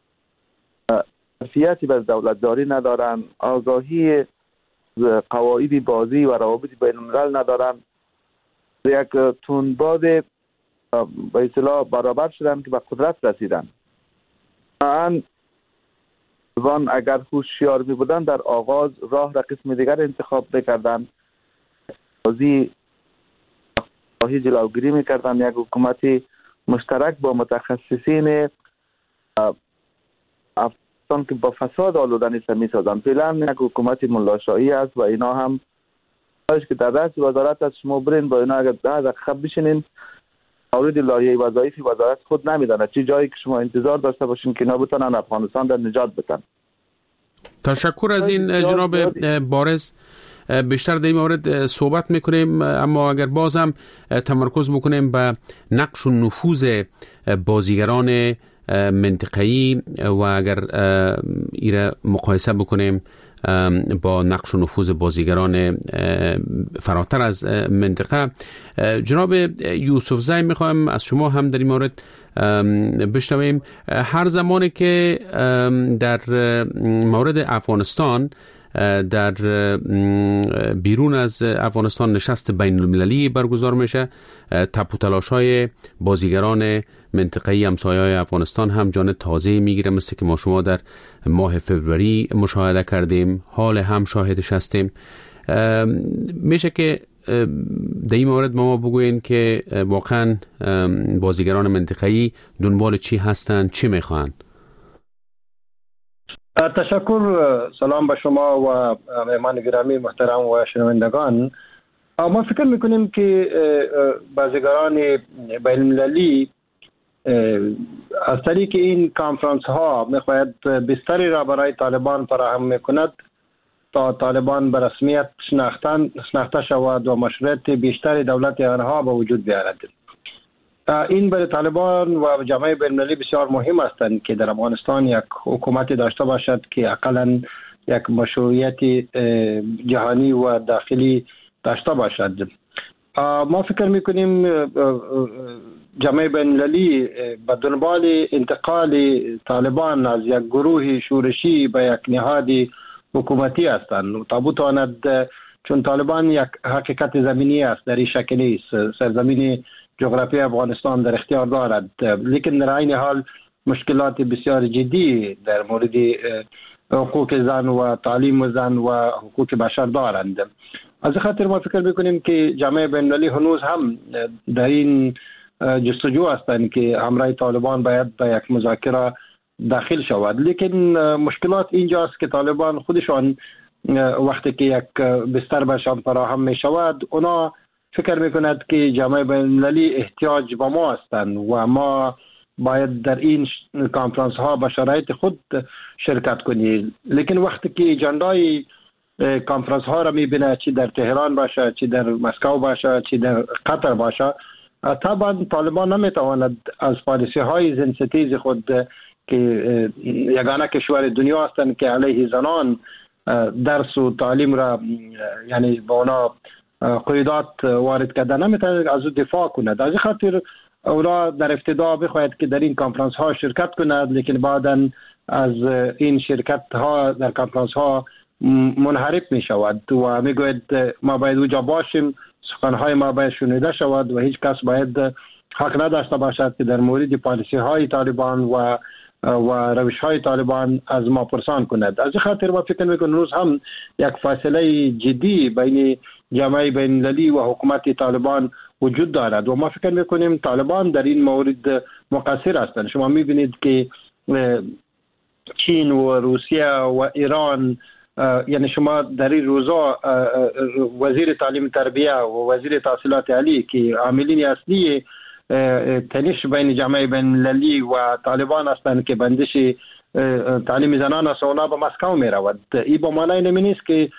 ظرفیتی بر دولتداری ندارن، آگاهی قواعد بازی و روابط بین الملل ندارن، یک تندباد به اصطلاح برابر شدن که به قدرت رسیدن. آن وان اگر هوشیار می بودن در آغاز راه را قسم دیگر انتخاب بکردن، بازی راهی جلوگیری میکردن، یک حکومت مشترک با متخصصین افغانستان که با فساد آلوده نیست میسازن. فعلا یک حکومت ملاشایی است و اینا هم که در دست وزارت از شما برین با اینا اگر ده دقیقه بشینین مورد لایحه وظایف وزارت خود نمیدانه چه جایی که شما انتظار داشته باشین که اینا بتونن افغانستان در نجات بدن. تشکر از این جناب بارز. بیشتر در این مورد صحبت میکنیم، اما اگر باز هم تمرکز بکنیم به نقش و نفوذ بازیگران منطقه‌ای و اگر ایره مقایسه بکنیم با نقش و نفوذ بازیگران فراتر از منطقه، جناب یوسف زی میخوایم از شما هم در این مورد بشنویم. هر زمانی که در مورد افغانستان در بیرون از افغانستان نشست بین المللی برگزار میشه، تپ و تلاش های بازیگران منطقه‌ای همسایه‌های افغانستان هم جان تازه میگیره، مثل که ما شما در ماه فوریه مشاهده کردیم، حال هم شاهدش هستیم. میشه که در این مورد ما بگوین که واقعا بازیگران منطقه‌ای دنبال چی هستن، چی میخوان؟ تشکر. سلام به شما و مهمان گرامی محترم و شنوندگان. ما فکر میکنیم که بازیگران بین المللی از طریق این کانفرانس ها میخواهد بستری را برای طالبان فراهم میکند تا طالبان به رسمیت شناخته شود و مشروعیت بیشتر دولت آنها به وجود بیاید. این برای طالبان و جامعه بین المللی بسیار مهم است که در افغانستان یک حکومتی داشته باشد که حداقل یک مشروعیت جهانی و داخلی داشته باشد. ما فکر میکنیم جامعه بین المللی به دنبال انتقال طالبان از یک گروه شورشی به یک نهاد حکومتی هستند تا بتواند، چون طالبان یک حقیقت زمینی است در این شکلی است، سرزمین جغرافی افغانستان در اختیار دارد، لیکن در این حال مشکلات بسیار جدی در مورد حقوق زن و تعلیم زن و حقوق بشر دارند. از خاطر ما فکر میکنیم که جامعه بین المللی هنوز هم در این جستجو هستند که همراه طالبان باید به یک مذاکره داخل شود، لیکن مشکلات اینجاست که طالبان خودشان وقتی که یک بستر بهشان فراهم می شود، اونا فکر میکند که جامعه بین المللی احتیاج به ما هستند و ما باید در این کانفرانس ها به شرایط خود شرکت کنیم. لیکن وقتی که اجندای کانفرانس ها را میبینه، چی در تهران باشه، چی در مسکو باشه، چی در قطر باشه، طبعا طالبان نمیتواند از پالیسی های زنستیز خود که یگانه کشور دنیا هستند که علیه زنان درس و تعلیم را یعنی با اونا قیودات وارد کرده، نمیتواند از او دفاع کند. از خاطر اونا در ابتدا بخواهد که در این کانفرانس ها شرکت کند، لیکن بعدا از این شرکت ها در کانفرانس ها منحرف می شود و می گوید ما باید اونجا باشیم، سخنهای ما باید شنیده شود و هیچ کس باید حق نداشته باشد که در مورد پالیسی های طالبان و و روش های طالبان از ما پرسان کند. از این خاطر ما فکر میکنم روز هم یک فاصله جدی بین جامعه بین المللی و حکومت طالبان وجود دارد و ما فکر میکنیم طالبان در این مورد مقصر هستند. شما میبینید که چین و روسیه و ایران، یعنی شما در این روزا وزیر تعلیم تربیه و وزیر تحصیلات عالی که عاملین اصلی تنش بین جامعه بین المللی و طالبان هستند که بندش تعلیم زنان است، اونا به مسکو می رود. این به معنی نمی نیست که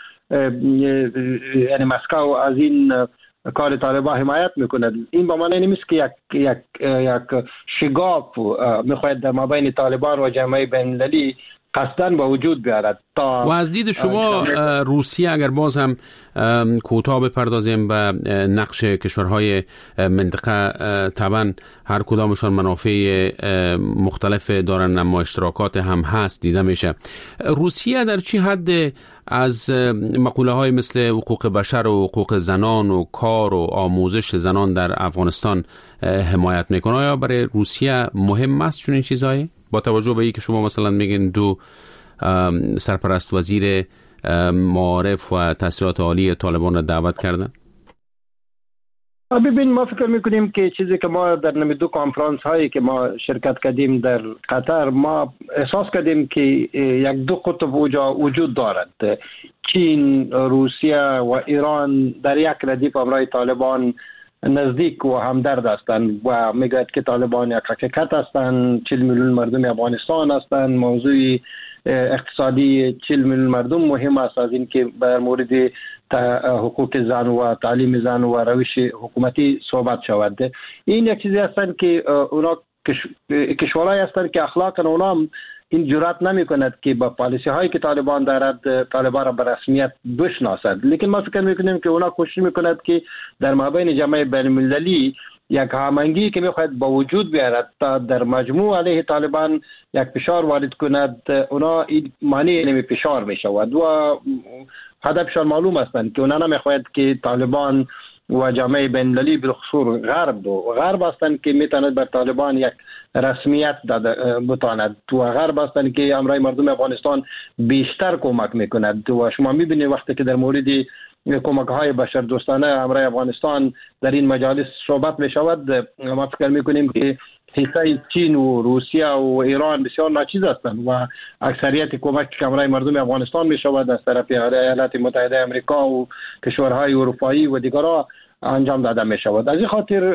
یعنی مسکو از این کار طالبان حمایت میکند. این به معنی نیست که یک یک یک شگاف میخواهد در مابین طالبان و جامعه بین المللی قصداً به وجود بیارد. و از دید شما روسیه، اگر باز هم کوتاه بپردازیم به نقش کشورهای منطقه، طبعا هر کدامشان منافع مختلف دارن اما اشتراکات هم هست دیده میشه. روسیه در چی حد از مقوله های مثل حقوق بشر و حقوق زنان و کار و آموزش زنان در افغانستان حمایت میکنه؟ آیا برای روسیه مهم است چون این چیزایی؟ با توجه به اینکه شما مثلا میگین دو سرپرست وزیر معارف و تحصیلات عالی طالبان را دعوت کردن؟ ببین، ما فکر میکنیم که چیزی که ما در نمی دو کنفرانس هایی که ما شرکت کردیم در قطر، ما احساس کردیم که یک دو قطب اوجا وجود دارد. چین، روسیه و ایران در یک ردیف همراه طالبان نزدیک و همدرد هستند و میگوید که طالبان یک حقیقت هستند، چهل میلیون مردم افغانستان هستند. موضوع اقتصادی چهل میلیون مردم مهم است از اینکه بر مورد حقوق زن و تعلیم زن و روش حکومتی صحبت شود. این یک چیزی هستند که اونا کشورهایی هستند که اخلاقا اونا هم این جرأت نمی کند که با پالیسی هایی که طالبان دارد طالبان را به رسمیت بشناسد. لیکن ما فکر میکنیم که اونا کوشش میکند که در مابین جامعه بین المللی یک هماهنگی که میخواهد با وجود بیارد تا در مجموع علیه طالبان یک فشار وارد کند. اونا این معنی نمی فشار میشود و هدفشان معلوم هستند که اونا نمیخواهد که طالبان و جامعه بین المللی بالخصوص غرب و غرب هستند که میتواند بر طالبان یک رسمیت بتاند و غرب هستند که امرای مردم افغانستان بیشتر کمک میکند. و شما میبینید وقتی که در مورد کمک های بشر دوستانه امرای افغانستان در این مجالس صحبت میشود، ما فکر میکنیم که حصه چین و روسیه و ایران بسیار ناچیز هستند و اکثریت کمک که امرای مردم افغانستان میشود از طرف ایالات متحده آمریکا و کشورهای اروپایی و دیگرها انجام داده میشود. از این خاطر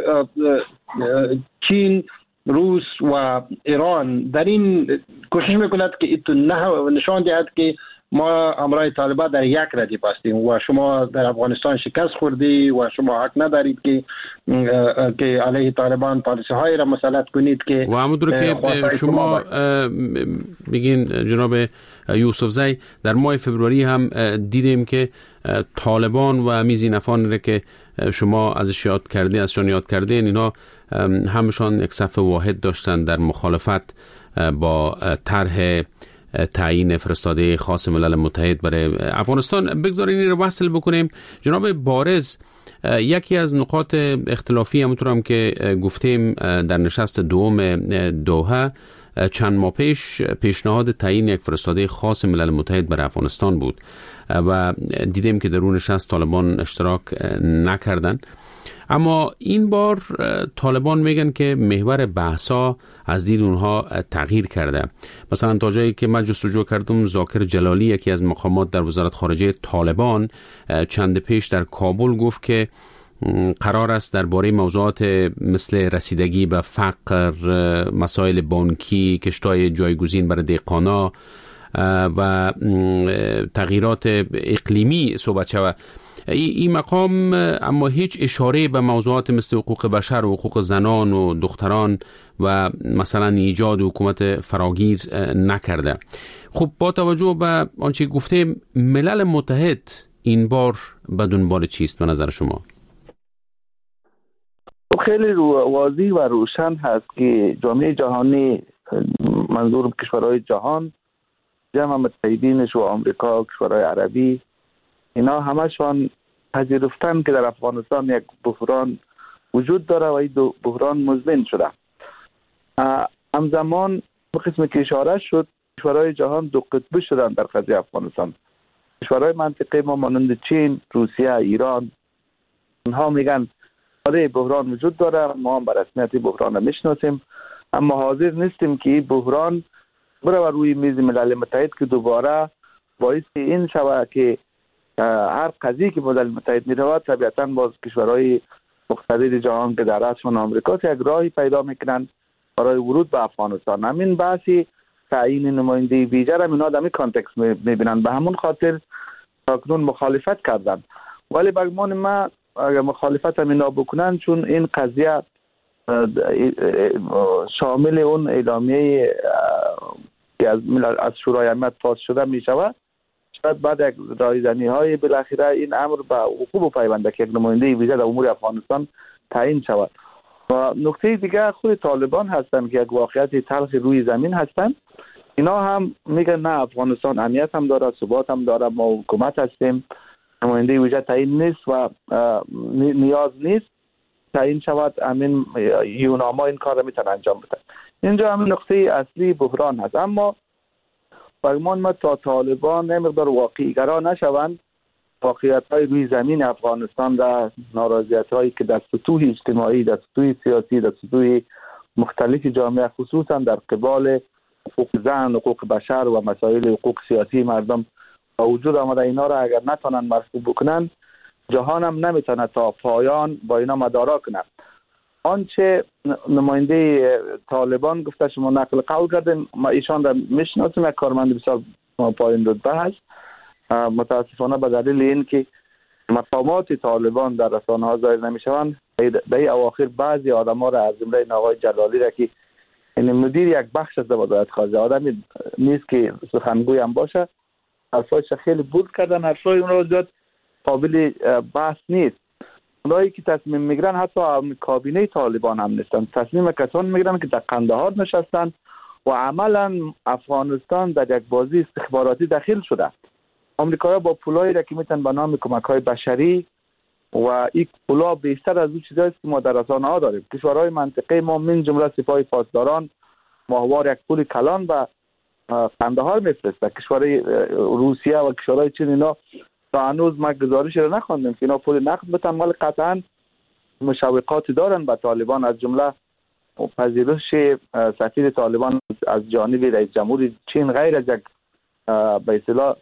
چین، روس و ایران در این کوشش میکند که ایتو نشان دهد که ما امرای طالبان در یک ردیف هستیم و شما در افغانستان شکست خوردی و شما حق ندارید که که علیه طالبان پالیسی های را مسلط کنید. که و همونطور که شما میگین جناب یوسف زی، در ماه فبروری هم دیدیم که طالبان و میزینفان را که شما ازش یاد کردین ازشان یاد کردین، اینا همشان یک صف واحد داشتن در مخالفت با طرح تعیین فرستاده خاص ملل متحد برای افغانستان. بگذارین این رو وصل بکنیم. جناب بارز، یکی از نقاط اختلافی همونطور هم که گفتیم در نشست دوم دوحه چند ماه پیش پیشنهاد تعیین یک فرستاده خاص ملل متحد برای افغانستان بود و دیدیم که در اون نشست طالبان اشتراک نکردن. اما این بار طالبان میگن که محور بحثا از دید اونها تغییر کرده. مثلا تا جایی که من جستجو کردم، ذاکر جلالی یکی از مقامات در وزارت خارجه طالبان چند پیش در کابل گفت که قرار است درباره موضوعات مثل رسیدگی به فقر، مسائل بانکی، کشتای جایگزین برای دهقانا و تغییرات اقلیمی صحبت شود. این مقام اما هیچ اشاره به موضوعات مثل حقوق بشر و حقوق زنان و دختران و مثلا ایجاد حکومت فراگیر نکرده. خب با توجه به آنچه گفته، ملل متحد این بار به دنبال چیست به نظر شما؟ خیلی واضح و روشن هست که جامعه جهانی، منظور کشورهای جهان، جمع متحدینش و آمریکا و کشورهای عربی، اینا همشان پذیرفتن که در افغانستان یک بحران وجود داره و این بحران مزمن شده. همزمان به قسم که اشاره شد، کشورهای جهان دو قطبی شدن در قضیه افغانستان. کشورهای منطقه ما مانند چین، روسیه، ایران، اونها میگن آره بحران وجود داره، ما هم به رسمیت بحران رو میشناسیم، اما حاضر نیستیم که این بحران بره روی میز ملل متحد که دوباره باعث این شود که هر قضیه که ملل متحد میرود طبیعتا باز کشورهای مقتدر جهان که در رأسشون آمریکا یک راهی پیدا میکنن برای ورود به افغانستان. همین بحثی تعیین نماینده ویژه را اینا در این کانتکست میبینن، به همون خاطر تاکنون مخالفت کردن. ولی به گمان ما اگر مخالفت هم اینا بکنن، چون این قضیه شامل اون اعلامیه که از از شورای امنیت پاس شده می شود، شاید بعد یک رایزنی های بالاخره این امر به حقوق پیونده که یک نماینده ویژه در امور افغانستان تعیین شود. و نکته دیگه خود طالبان هستند که یک واقعیت تلخ روی زمین هستند. اینا هم میگن نه افغانستان امنیت هم داره، ثبات هم داره، ما حکومت هستیم، نماینده ویژه تعیین نیست و نیاز نیست تعیین شود، همین یوناما این کار را میتونه انجام بده. اینجا همین نقطه اصلی بحران هست. اما فرمان ما تا طالبان نمیقدار واقعی گرا نشوند، واقعیت های روی زمین افغانستان و ناراضیت هایی که در سطوح اجتماعی، در سطوح سیاسی، در سطوح مختلف جامعه خصوصا در قبال حقوق زن، حقوق بشر و مسائل حقوق سیاسی مردم با وجود آمده، اینا را اگر نتونن مرفوع بکنن، جهان هم نمیتونه تا پایان با اینا مدارا کنه. آنچه نماینده طالبان گفته شما نقل قول کردن، ما ایشان را میشناسیم، یک کارمند بسیار پایین رتبه هست. متاسفانه به دلیل این که مقامات طالبان در رسانه ها ظاهر نمیشوند، در این اواخر بعضی آدم ها را از جمله آقای جلالی را که این مدیر یک بخش از وزارت خارجه، آدمی نیست که سخنگوی هم باشه، حرفایش خیلی بود کردن، حرفای اون را زیاد قابل بحث نیست. اونایی که تصمیم میگیرن حتی کابینه طالبان هم نیستن، تصمیم کسان میگیرن که در قندهار نشستن و عملا افغانستان در یک بازی استخباراتی داخل شده. آمریکایی‌ها با پولایی را که میتونن به نام کمک‌های بشری و این پولا بیشتر از اون چیزایی که ما در رسانه‌ها داریم. کشورهای منطقه ما من جمله سپاه پاسداران ماهوار یک پول کلان به قندهار میفرسته. کشورهای روسیه و کشورهای چین اینا تا هنوز ما گزارش رو نخواندیم که اینا پول نقد بتن، ولی قطعا مشوقاتی دارن به طالبان، از جمله پذیرش سفیر طالبان از جانب رئیس جمهور چین غیر از یک به اصطلاح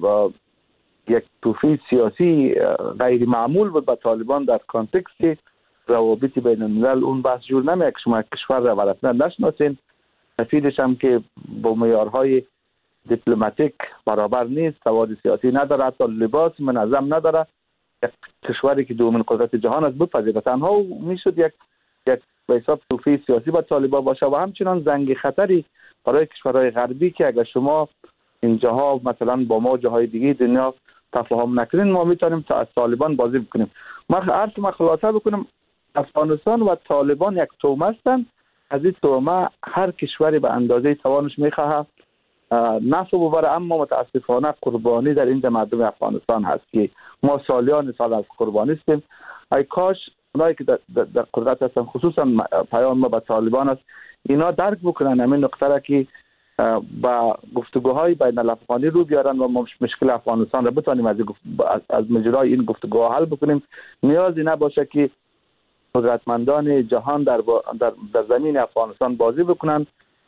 یک توفیق سیاسی غیر معمول بود به طالبان در کانتکست روابط بین الملل. اون بحث جور نمیاد که شما کشور را ورسنه نشناسین، سفیرش هم که با معیارهای دیپلماتیک برابر نیست، سواد سیاسی نداره، حتی لباس منظم نداره، یک کشوری که دومین قدرت جهان است بپذیره، تنها میشد یک یک به حساب توفیق سیاسی با طالبان باشه و همچنان زنگ خطری برای کشورهای غربی که اگر شما اینجاها مثلا با ما جاهای دیگه دنیا تفاهم نکنین، ما میتونیم تا از طالبان بازی بکنیم. ما عرض ما خلاصه بکنم، افغانستان و طالبان یک تومه هستند. از این تومه هر کشوری به اندازه توانش میخواه نفع ببره، اما متاسفانه قربانی در اینجا مردم افغانستان هست که ما سالیان سال از قربانی هستیم. ای کاش اونایی که در, در, در قدرت هستن، خصوصا پیام ما به طالبان است، اینا درک بکنن همین نقطه را که با گفتگوهای بین الافغانی رو بیارن و ما مشکل افغانستان را بتونیم از از مجرای این گفتگوها حل بکنیم. نیازی نباشه که قدرتمندان جهان در, در در زمین افغانستان بازی بکنن.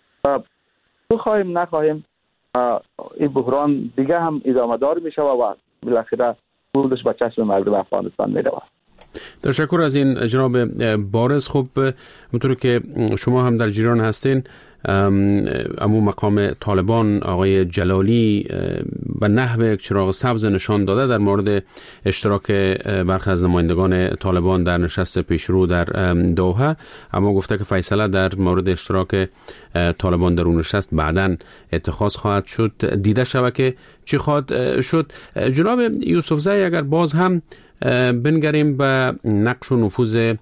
بخواهیم نخواهیم این بحران دیگه هم ادامه دار میشه و بالاخره بودش به چشم مردم افغانستان میره. تشکر از این جناب بارز. خب همونطور که شما هم در جریان هستین، امو مقام طالبان آقای جلالی به نحو یک چراغ سبز نشان داده در مورد اشتراک برخی از نمایندگان طالبان در نشست پیشرو در دوحه، اما گفته که فیصله در مورد اشتراک طالبان در اون نشست بعداً اتخاذ خواهد شد. دیده شود که چی خواهد شد. جناب یوسفزئی، اگر باز هم بنگریم به نقش و نفوذ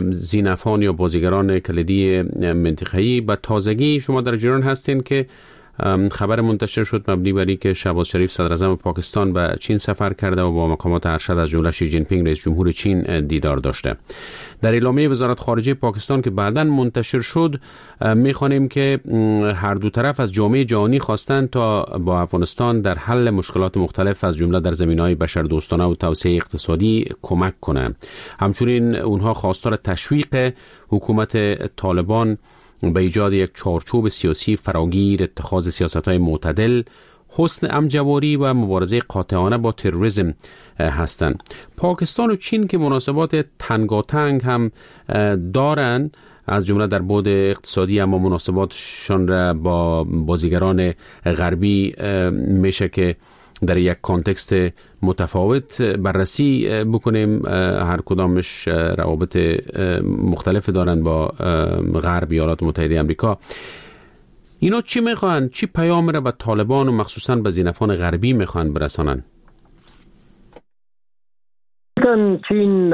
زینفان یا بازیگران کلیدی منطقه‌ای، با تازگی شما در جریان هستین که خبر منتشر شد مبنی بر اینکه شهباز شریف صدر اعظم پاکستان به چین سفر کرده و با مقامات ارشد از جمله شی جین پینگ رئیس جمهور چین دیدار داشته. در اعلامیه وزارت خارجه پاکستان که بعداً منتشر شد می‌خوانیم که هر دو طرف از جامعه جهانی خواستند تا با افغانستان در حل مشکلات مختلف از جمله در زمینه‌های بشردوستانه و توسعه اقتصادی کمک کنند. همچنین اونها خواستار تشویق حکومت طالبان به ایجاد یک چارچوب سیاسی فراگیر، اتخاذ سیاست‌های معتدل، حسن امجواری و مبارزه قاطعانه با تروریسم هستند. پاکستان و چین که مناسبات تنگاتنگ هم دارن از جمله در بعد اقتصادی، اما مناسباتشان را با بازیگران غربی میشه که در یک کانتکست متفاوت بررسی بکنیم. هر کدامش روابط مختلف دارن با غرب، ایالات متحده آمریکا. اینا چی میخوان؟ چی پیام را به طالبان و مخصوصا به زینفان غربی میخوان برسانن؟ چین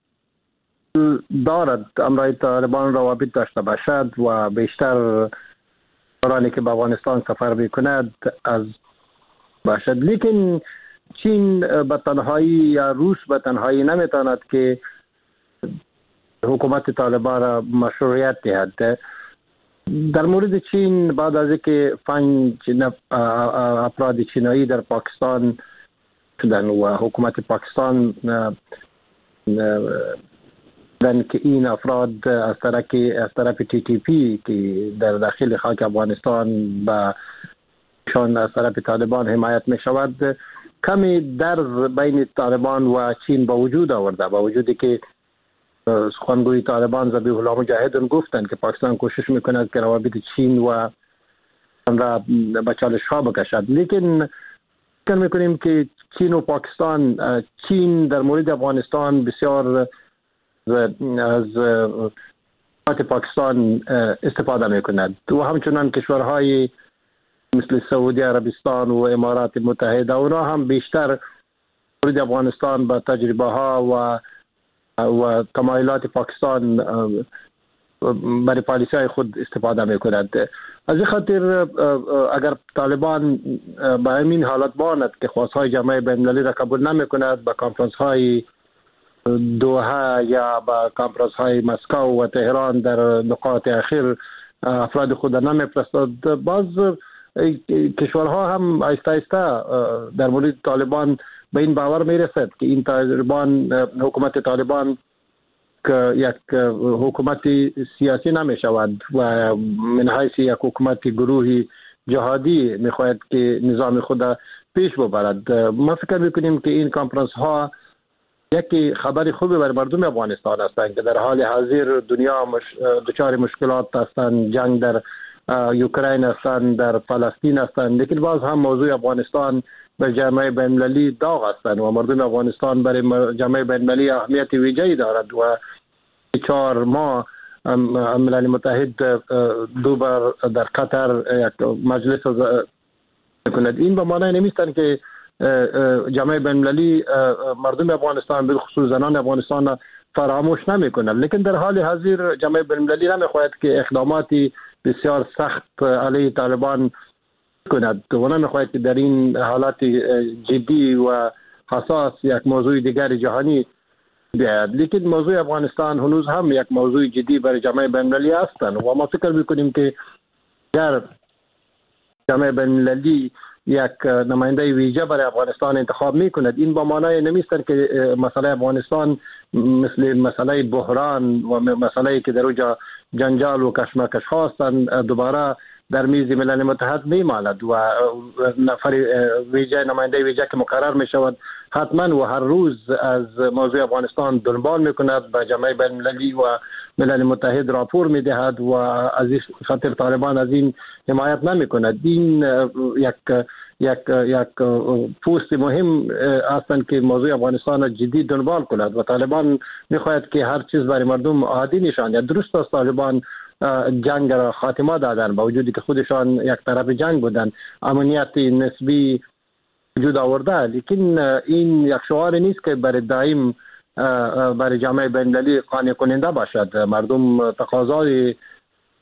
دارد امرای طالبان روابط داشته باشد و بیشتر دورانی که به افغانستان سفر میکند از باشد، لیکن چین به تنهایی یا روس به تنهایی نمیتواند که حکومت طالبان را مشروعیت دهد. در مورد چین بعد از اینکه پنج افراد چینایی در پاکستان شدن و حکومت پاکستان دن که این افراد از طرف از طرف تی تی پی که در داخل خاک افغانستان به شان از طرف طالبان حمایت می شود، کمی درز بین طالبان و چین با وجود آورده، با وجودی که سخنگوی طالبان ذبیح الله مجاهدون گفتند که پاکستان کوشش میکند که روابط چین و آن را به چالش ها بکشد. لیکن فکر میکنیم که چین و پاکستان، چین در مورد افغانستان بسیار از پاکستان استفاده میکند و همچنان کشورهای مثل سعودی عربستان و امارات متحده اونا هم بیشتر مورد افغانستان با تجربه ها و و تمایلات پاکستان برای پالیسی های خود استفاده میکند. از این خاطر اگر طالبان به همین حالت باند که خواستهای جامعه بین المللی را قبول نمیکند، به کانفرانس های دوحه یا به کانفرانس های مسکو و تهران در نقاط اخیر افراد خود نمیفرستد، باز کشورها هم آیسته آیسته در مورد طالبان به این باور میرسد که این طالبان، حکومت طالبان که یک حکومت سیاسی نمی شود و من حیث یک حکومت گروهی جهادی میخواهد که نظام خود پیش ببرد. ما فکر میکنیم که این کانفرانس ها یکی خبری خوبی برای مردم افغانستان هستند که در حال حاضر دنیا مش... دچار مشکلات هستند، جنگ در اوکراین هستند، در فلسطین هستند، لیکن باز هم موضوع افغانستان به جامعه بین المللی داغ هستند و مردم افغانستان برای جامعه بین المللی اهمیت ویژه‌ای دارد و چهار ماه ملل متحد دو بار در قطر یک مجلس کند. این به معنی نمیستند که جامعه بین المللی مردم افغانستان به خصوص زنان افغانستان فراموش نمیکنند، لیکن در حال حاضر جامعه بین المللی نمیخواهد که اقداماتی بسیار سخت علیه طالبان کند و نمیخواهد که در این حالات جدی و حساس یک موضوع دیگر جهانی بیاید. لیکن موضوع افغانستان هنوز هم یک موضوع جدی برای جامعه بین المللی هستند و ما فکر میکنیم که در جامعه بین المللی یک نماینده ویژه برای افغانستان انتخاب میکند، این با معنای نمیستند که مسئله افغانستان مثل مسئله بحران و مسئله که در اونجا جنجال و کشمکش هستند دوباره در میز ملل متحد میماند و نفر ویژه، نماینده ویژه که مقرر می شود حتما و هر روز از موضوع افغانستان دنبال میکند، به جامعه بین المللی و ملل متحد راپور میدهد و از این خاطر طالبان از این حمایت نمیکند. این یک یک یک پوست مهم هستند که موضوع افغانستان جدی دنبال کند و طالبان میخواهد که هر چیز برای مردم عادی نشان دهد. درست است طالبان جنگ را خاتمه دادن با وجودی که خودشان یک طرف جنگ بودن، امنیت نسبی وجود آورده، لیکن این یک شعار نیست که برای دائم برای جامعه بین المللی قانع کننده باشد. مردم تقاضای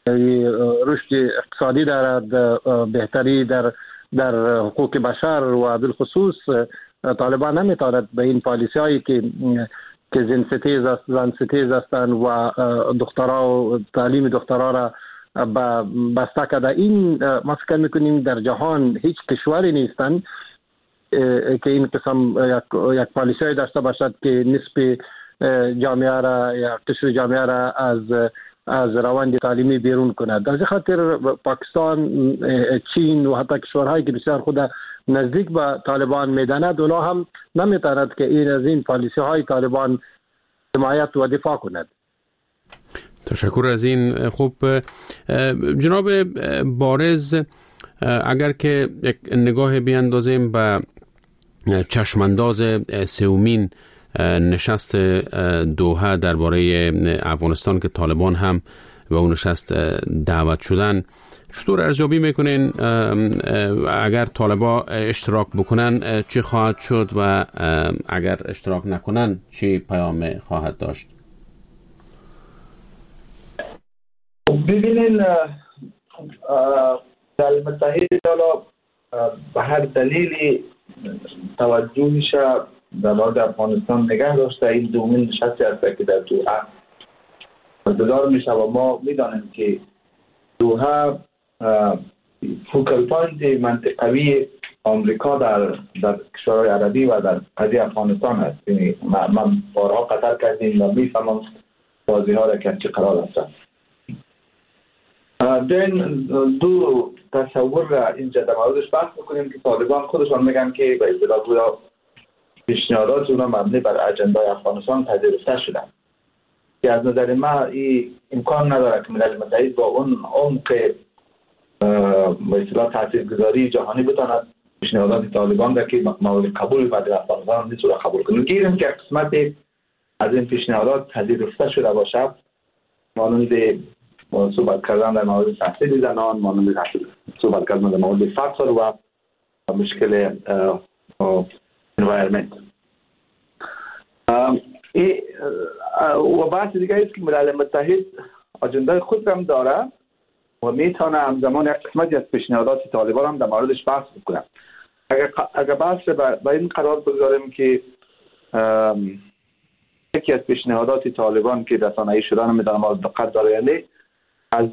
رشد اقتصادی دارد، بهتری در در حقوق بشر و بالخصوص طالبان نمیتواند به این پالیسی هایی که که زن ستیز است زن ستیز هستند و دخترها و تعلیم دخترها را بسته کرده. این ما فکر میکنیم در جهان هیچ کشوری نیستند که این قسم یک, یک پالیسی داشته باشد که نسبت جامعه را یا قشر جامعه را از از روند تعلیمی بیرون کند. از خاطر پاکستان، چین و حتی کشورهایی که بسیار خود نزدیک به طالبان میداند، اونا هم نمیتواند که این از این پالیسی های طالبان حمایت و دفاع کند. تشکر از این. خب جناب بارز، اگر که یک نگاه بیاندازیم به چشمانداز سومین نشست دوحه درباره افغانستان که طالبان هم به اون نشست دعوت شدن، چطور ارزیابی میکنین اگر طالبان اشتراک بکنن چی خواهد شد و اگر اشتراک نکنن چی پیام خواهد داشت؟ ببینین ملل متحد حالا به هر دلیلی توجهش در مورد افغانستان نگه داشته. این دومین نشستی است که در دوحه برگزار میشه و ما میدانیم که دوحه فوکل پوینت منطقوی آمریکا در در کشورهای عربی و در قضیه افغانستان است. یعنی من بارها قطر کردیم و میفهمم بازی ها را که چه قرار است. دین دو تصور را اینجا در موردش بحث میکنیم که طالبان خودشان میگن که به اصطلاح بودا پیشنهادات اونا مبنی بر اجندای افغانستان پذیرفته شدن که از نظر ما این امکان نداره که ملل متحد با اون عمق به اصطلاح تاثیرگذاری جهانی بتواند پیشنهادات طالبان را که مورد قبول بعد افغانستان نیست را قبول کنه. گیریم که قسمت از این پیشنهادات پذیرفته شده باشه، مانند صحبت کردن در مورد تحصیل زنان، مانند صحبت کردن در مورد فقر و مشکل environment. و بحث دیگه است که ملل متحد اجنده خود هم داره و میتونه همزمان یک قسمتی از پیشنهادات طالبان هم در موردش بحث بکنه. اگر اگر بحث به این قرار بگذاریم که یکی از پیشنهادات طالبان که رسانه‌ای شدن میدونم از دقت داره، یعنی از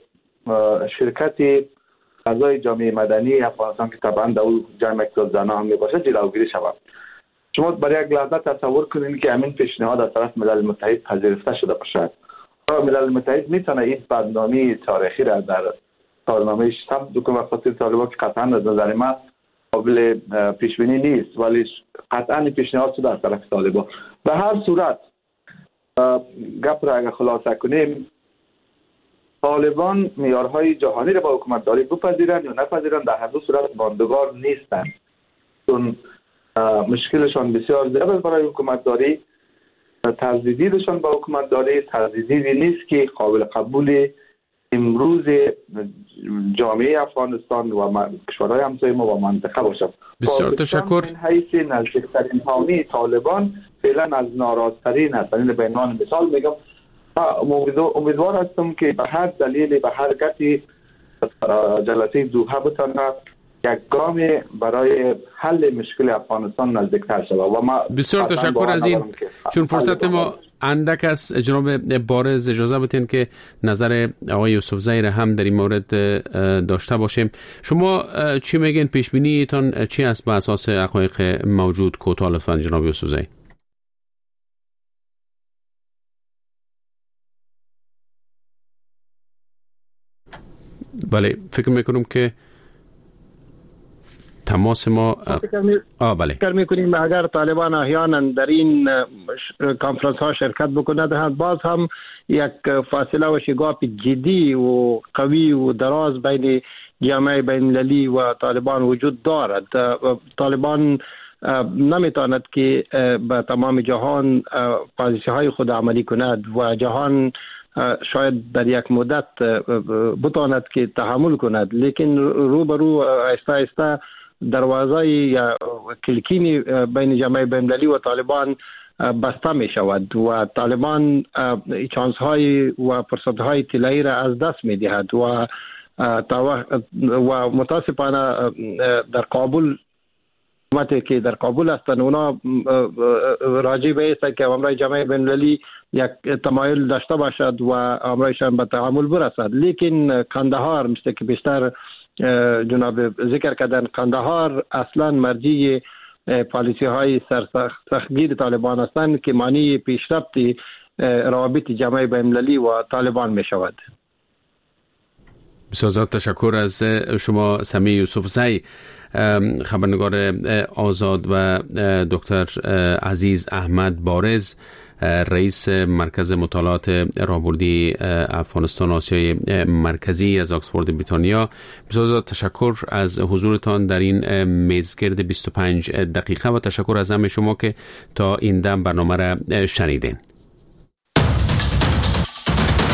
شرکت اعضای جامعه مدنی افغانستان که طبعا در اون جمع اقتصاد زنان هم میباشه جلوگیری شود. شما برای یک لحظه تصور کنید که همین پیشنهاد از طرف ملل متحد پذیرفته شده باشد. ملل متحد میتونه این بدنامی تاریخی را در کارنامه‌اش ثبت کنه و خاطر طالبان که قطعا از نظر من قابل پیش بینی نیست، ولی قطعا پیشنهاد شده از طرف طالبان. به هر صورت گپ را اگر خلاصه کنیم، طالبان معیارهای جهانی را با حکومتداری بپذیرند یا نپذیرند در هر دو صورت ماندگار نیستند، چون مشکلشان بسیار زیاد است برای حکومتداری. طرز دیدشان با حکومتداری طرز دیدی نیست که قابل قبول امروز جامعه افغانستان و کشورهای همسایه ما و منطقه باشد. بسیار تشکر. این حیث نزدیکترین حامی طالبان فعلا از ناراضترین است. این به عنوان مثال میگم، امیدوار هستم که به هر دلیلی به هر گتی جلسه دوحه بتونه یک گام برای حل مشکل افغانستان نزدیکتر شود و ما بسیار تشکر از این. چون فرصت ما اندک است، جناب بارز اجازه بدین که نظر آقای یوسفزئی را هم در این مورد داشته باشیم. شما چی میگین؟ پیش بینیتون چی است بر اساس حقایق موجود؟ کوتاه لطفاً جناب یوسفزئی. بله، فکر میکنم که تماس ما آه بله فکر میکنیم اگر طالبان احیانا در این کانفرانس ها شرکت بکنند، باز هم یک فاصله و شگاف جدی و قوی و دراز بین جامعه بین المللی و طالبان وجود دارد. طالبان نمیتواند که به تمام جهان پالیسی های خود عملی کند و جهان شاید در یک مدت بتواند که تحمل کند، لیکن روبرو آهسته آهسته دروازه یا کلکینی بین جامعه بین‌المللی و طالبان بسته می شود و طالبان چانس های و فرصت های طلایی را از دست می دهد و و متاسفانه در کابل حکومتی که در کابل هستند اونا راجع به است که امرای جامعه بین‌المللی یک تمایل داشته باشد و امرایشان به تعامل برسد، لیکن قندهار مثل که بیشتر جناب ذکر کردن قندهار اصلا مرجع پالیسی های سرسختگیر طالبان هستند که معنی پیشرفت روابط جامعه بین‌المللی و طالبان می شود. بسیار تشکر از شما سمیع یوسف زی، خبرنگار آزاد، و دکتر عزیز احمد بارز، رئیس مرکز مطالعات راهبردی افغانستان آسیای مرکزی از آکسفورد بریتانیا. بسیار تشکر از حضورتان در این میزگرد بیست و پنج دقیقه و تشکر از همه شما که تا این دم برنامه را شنیدین.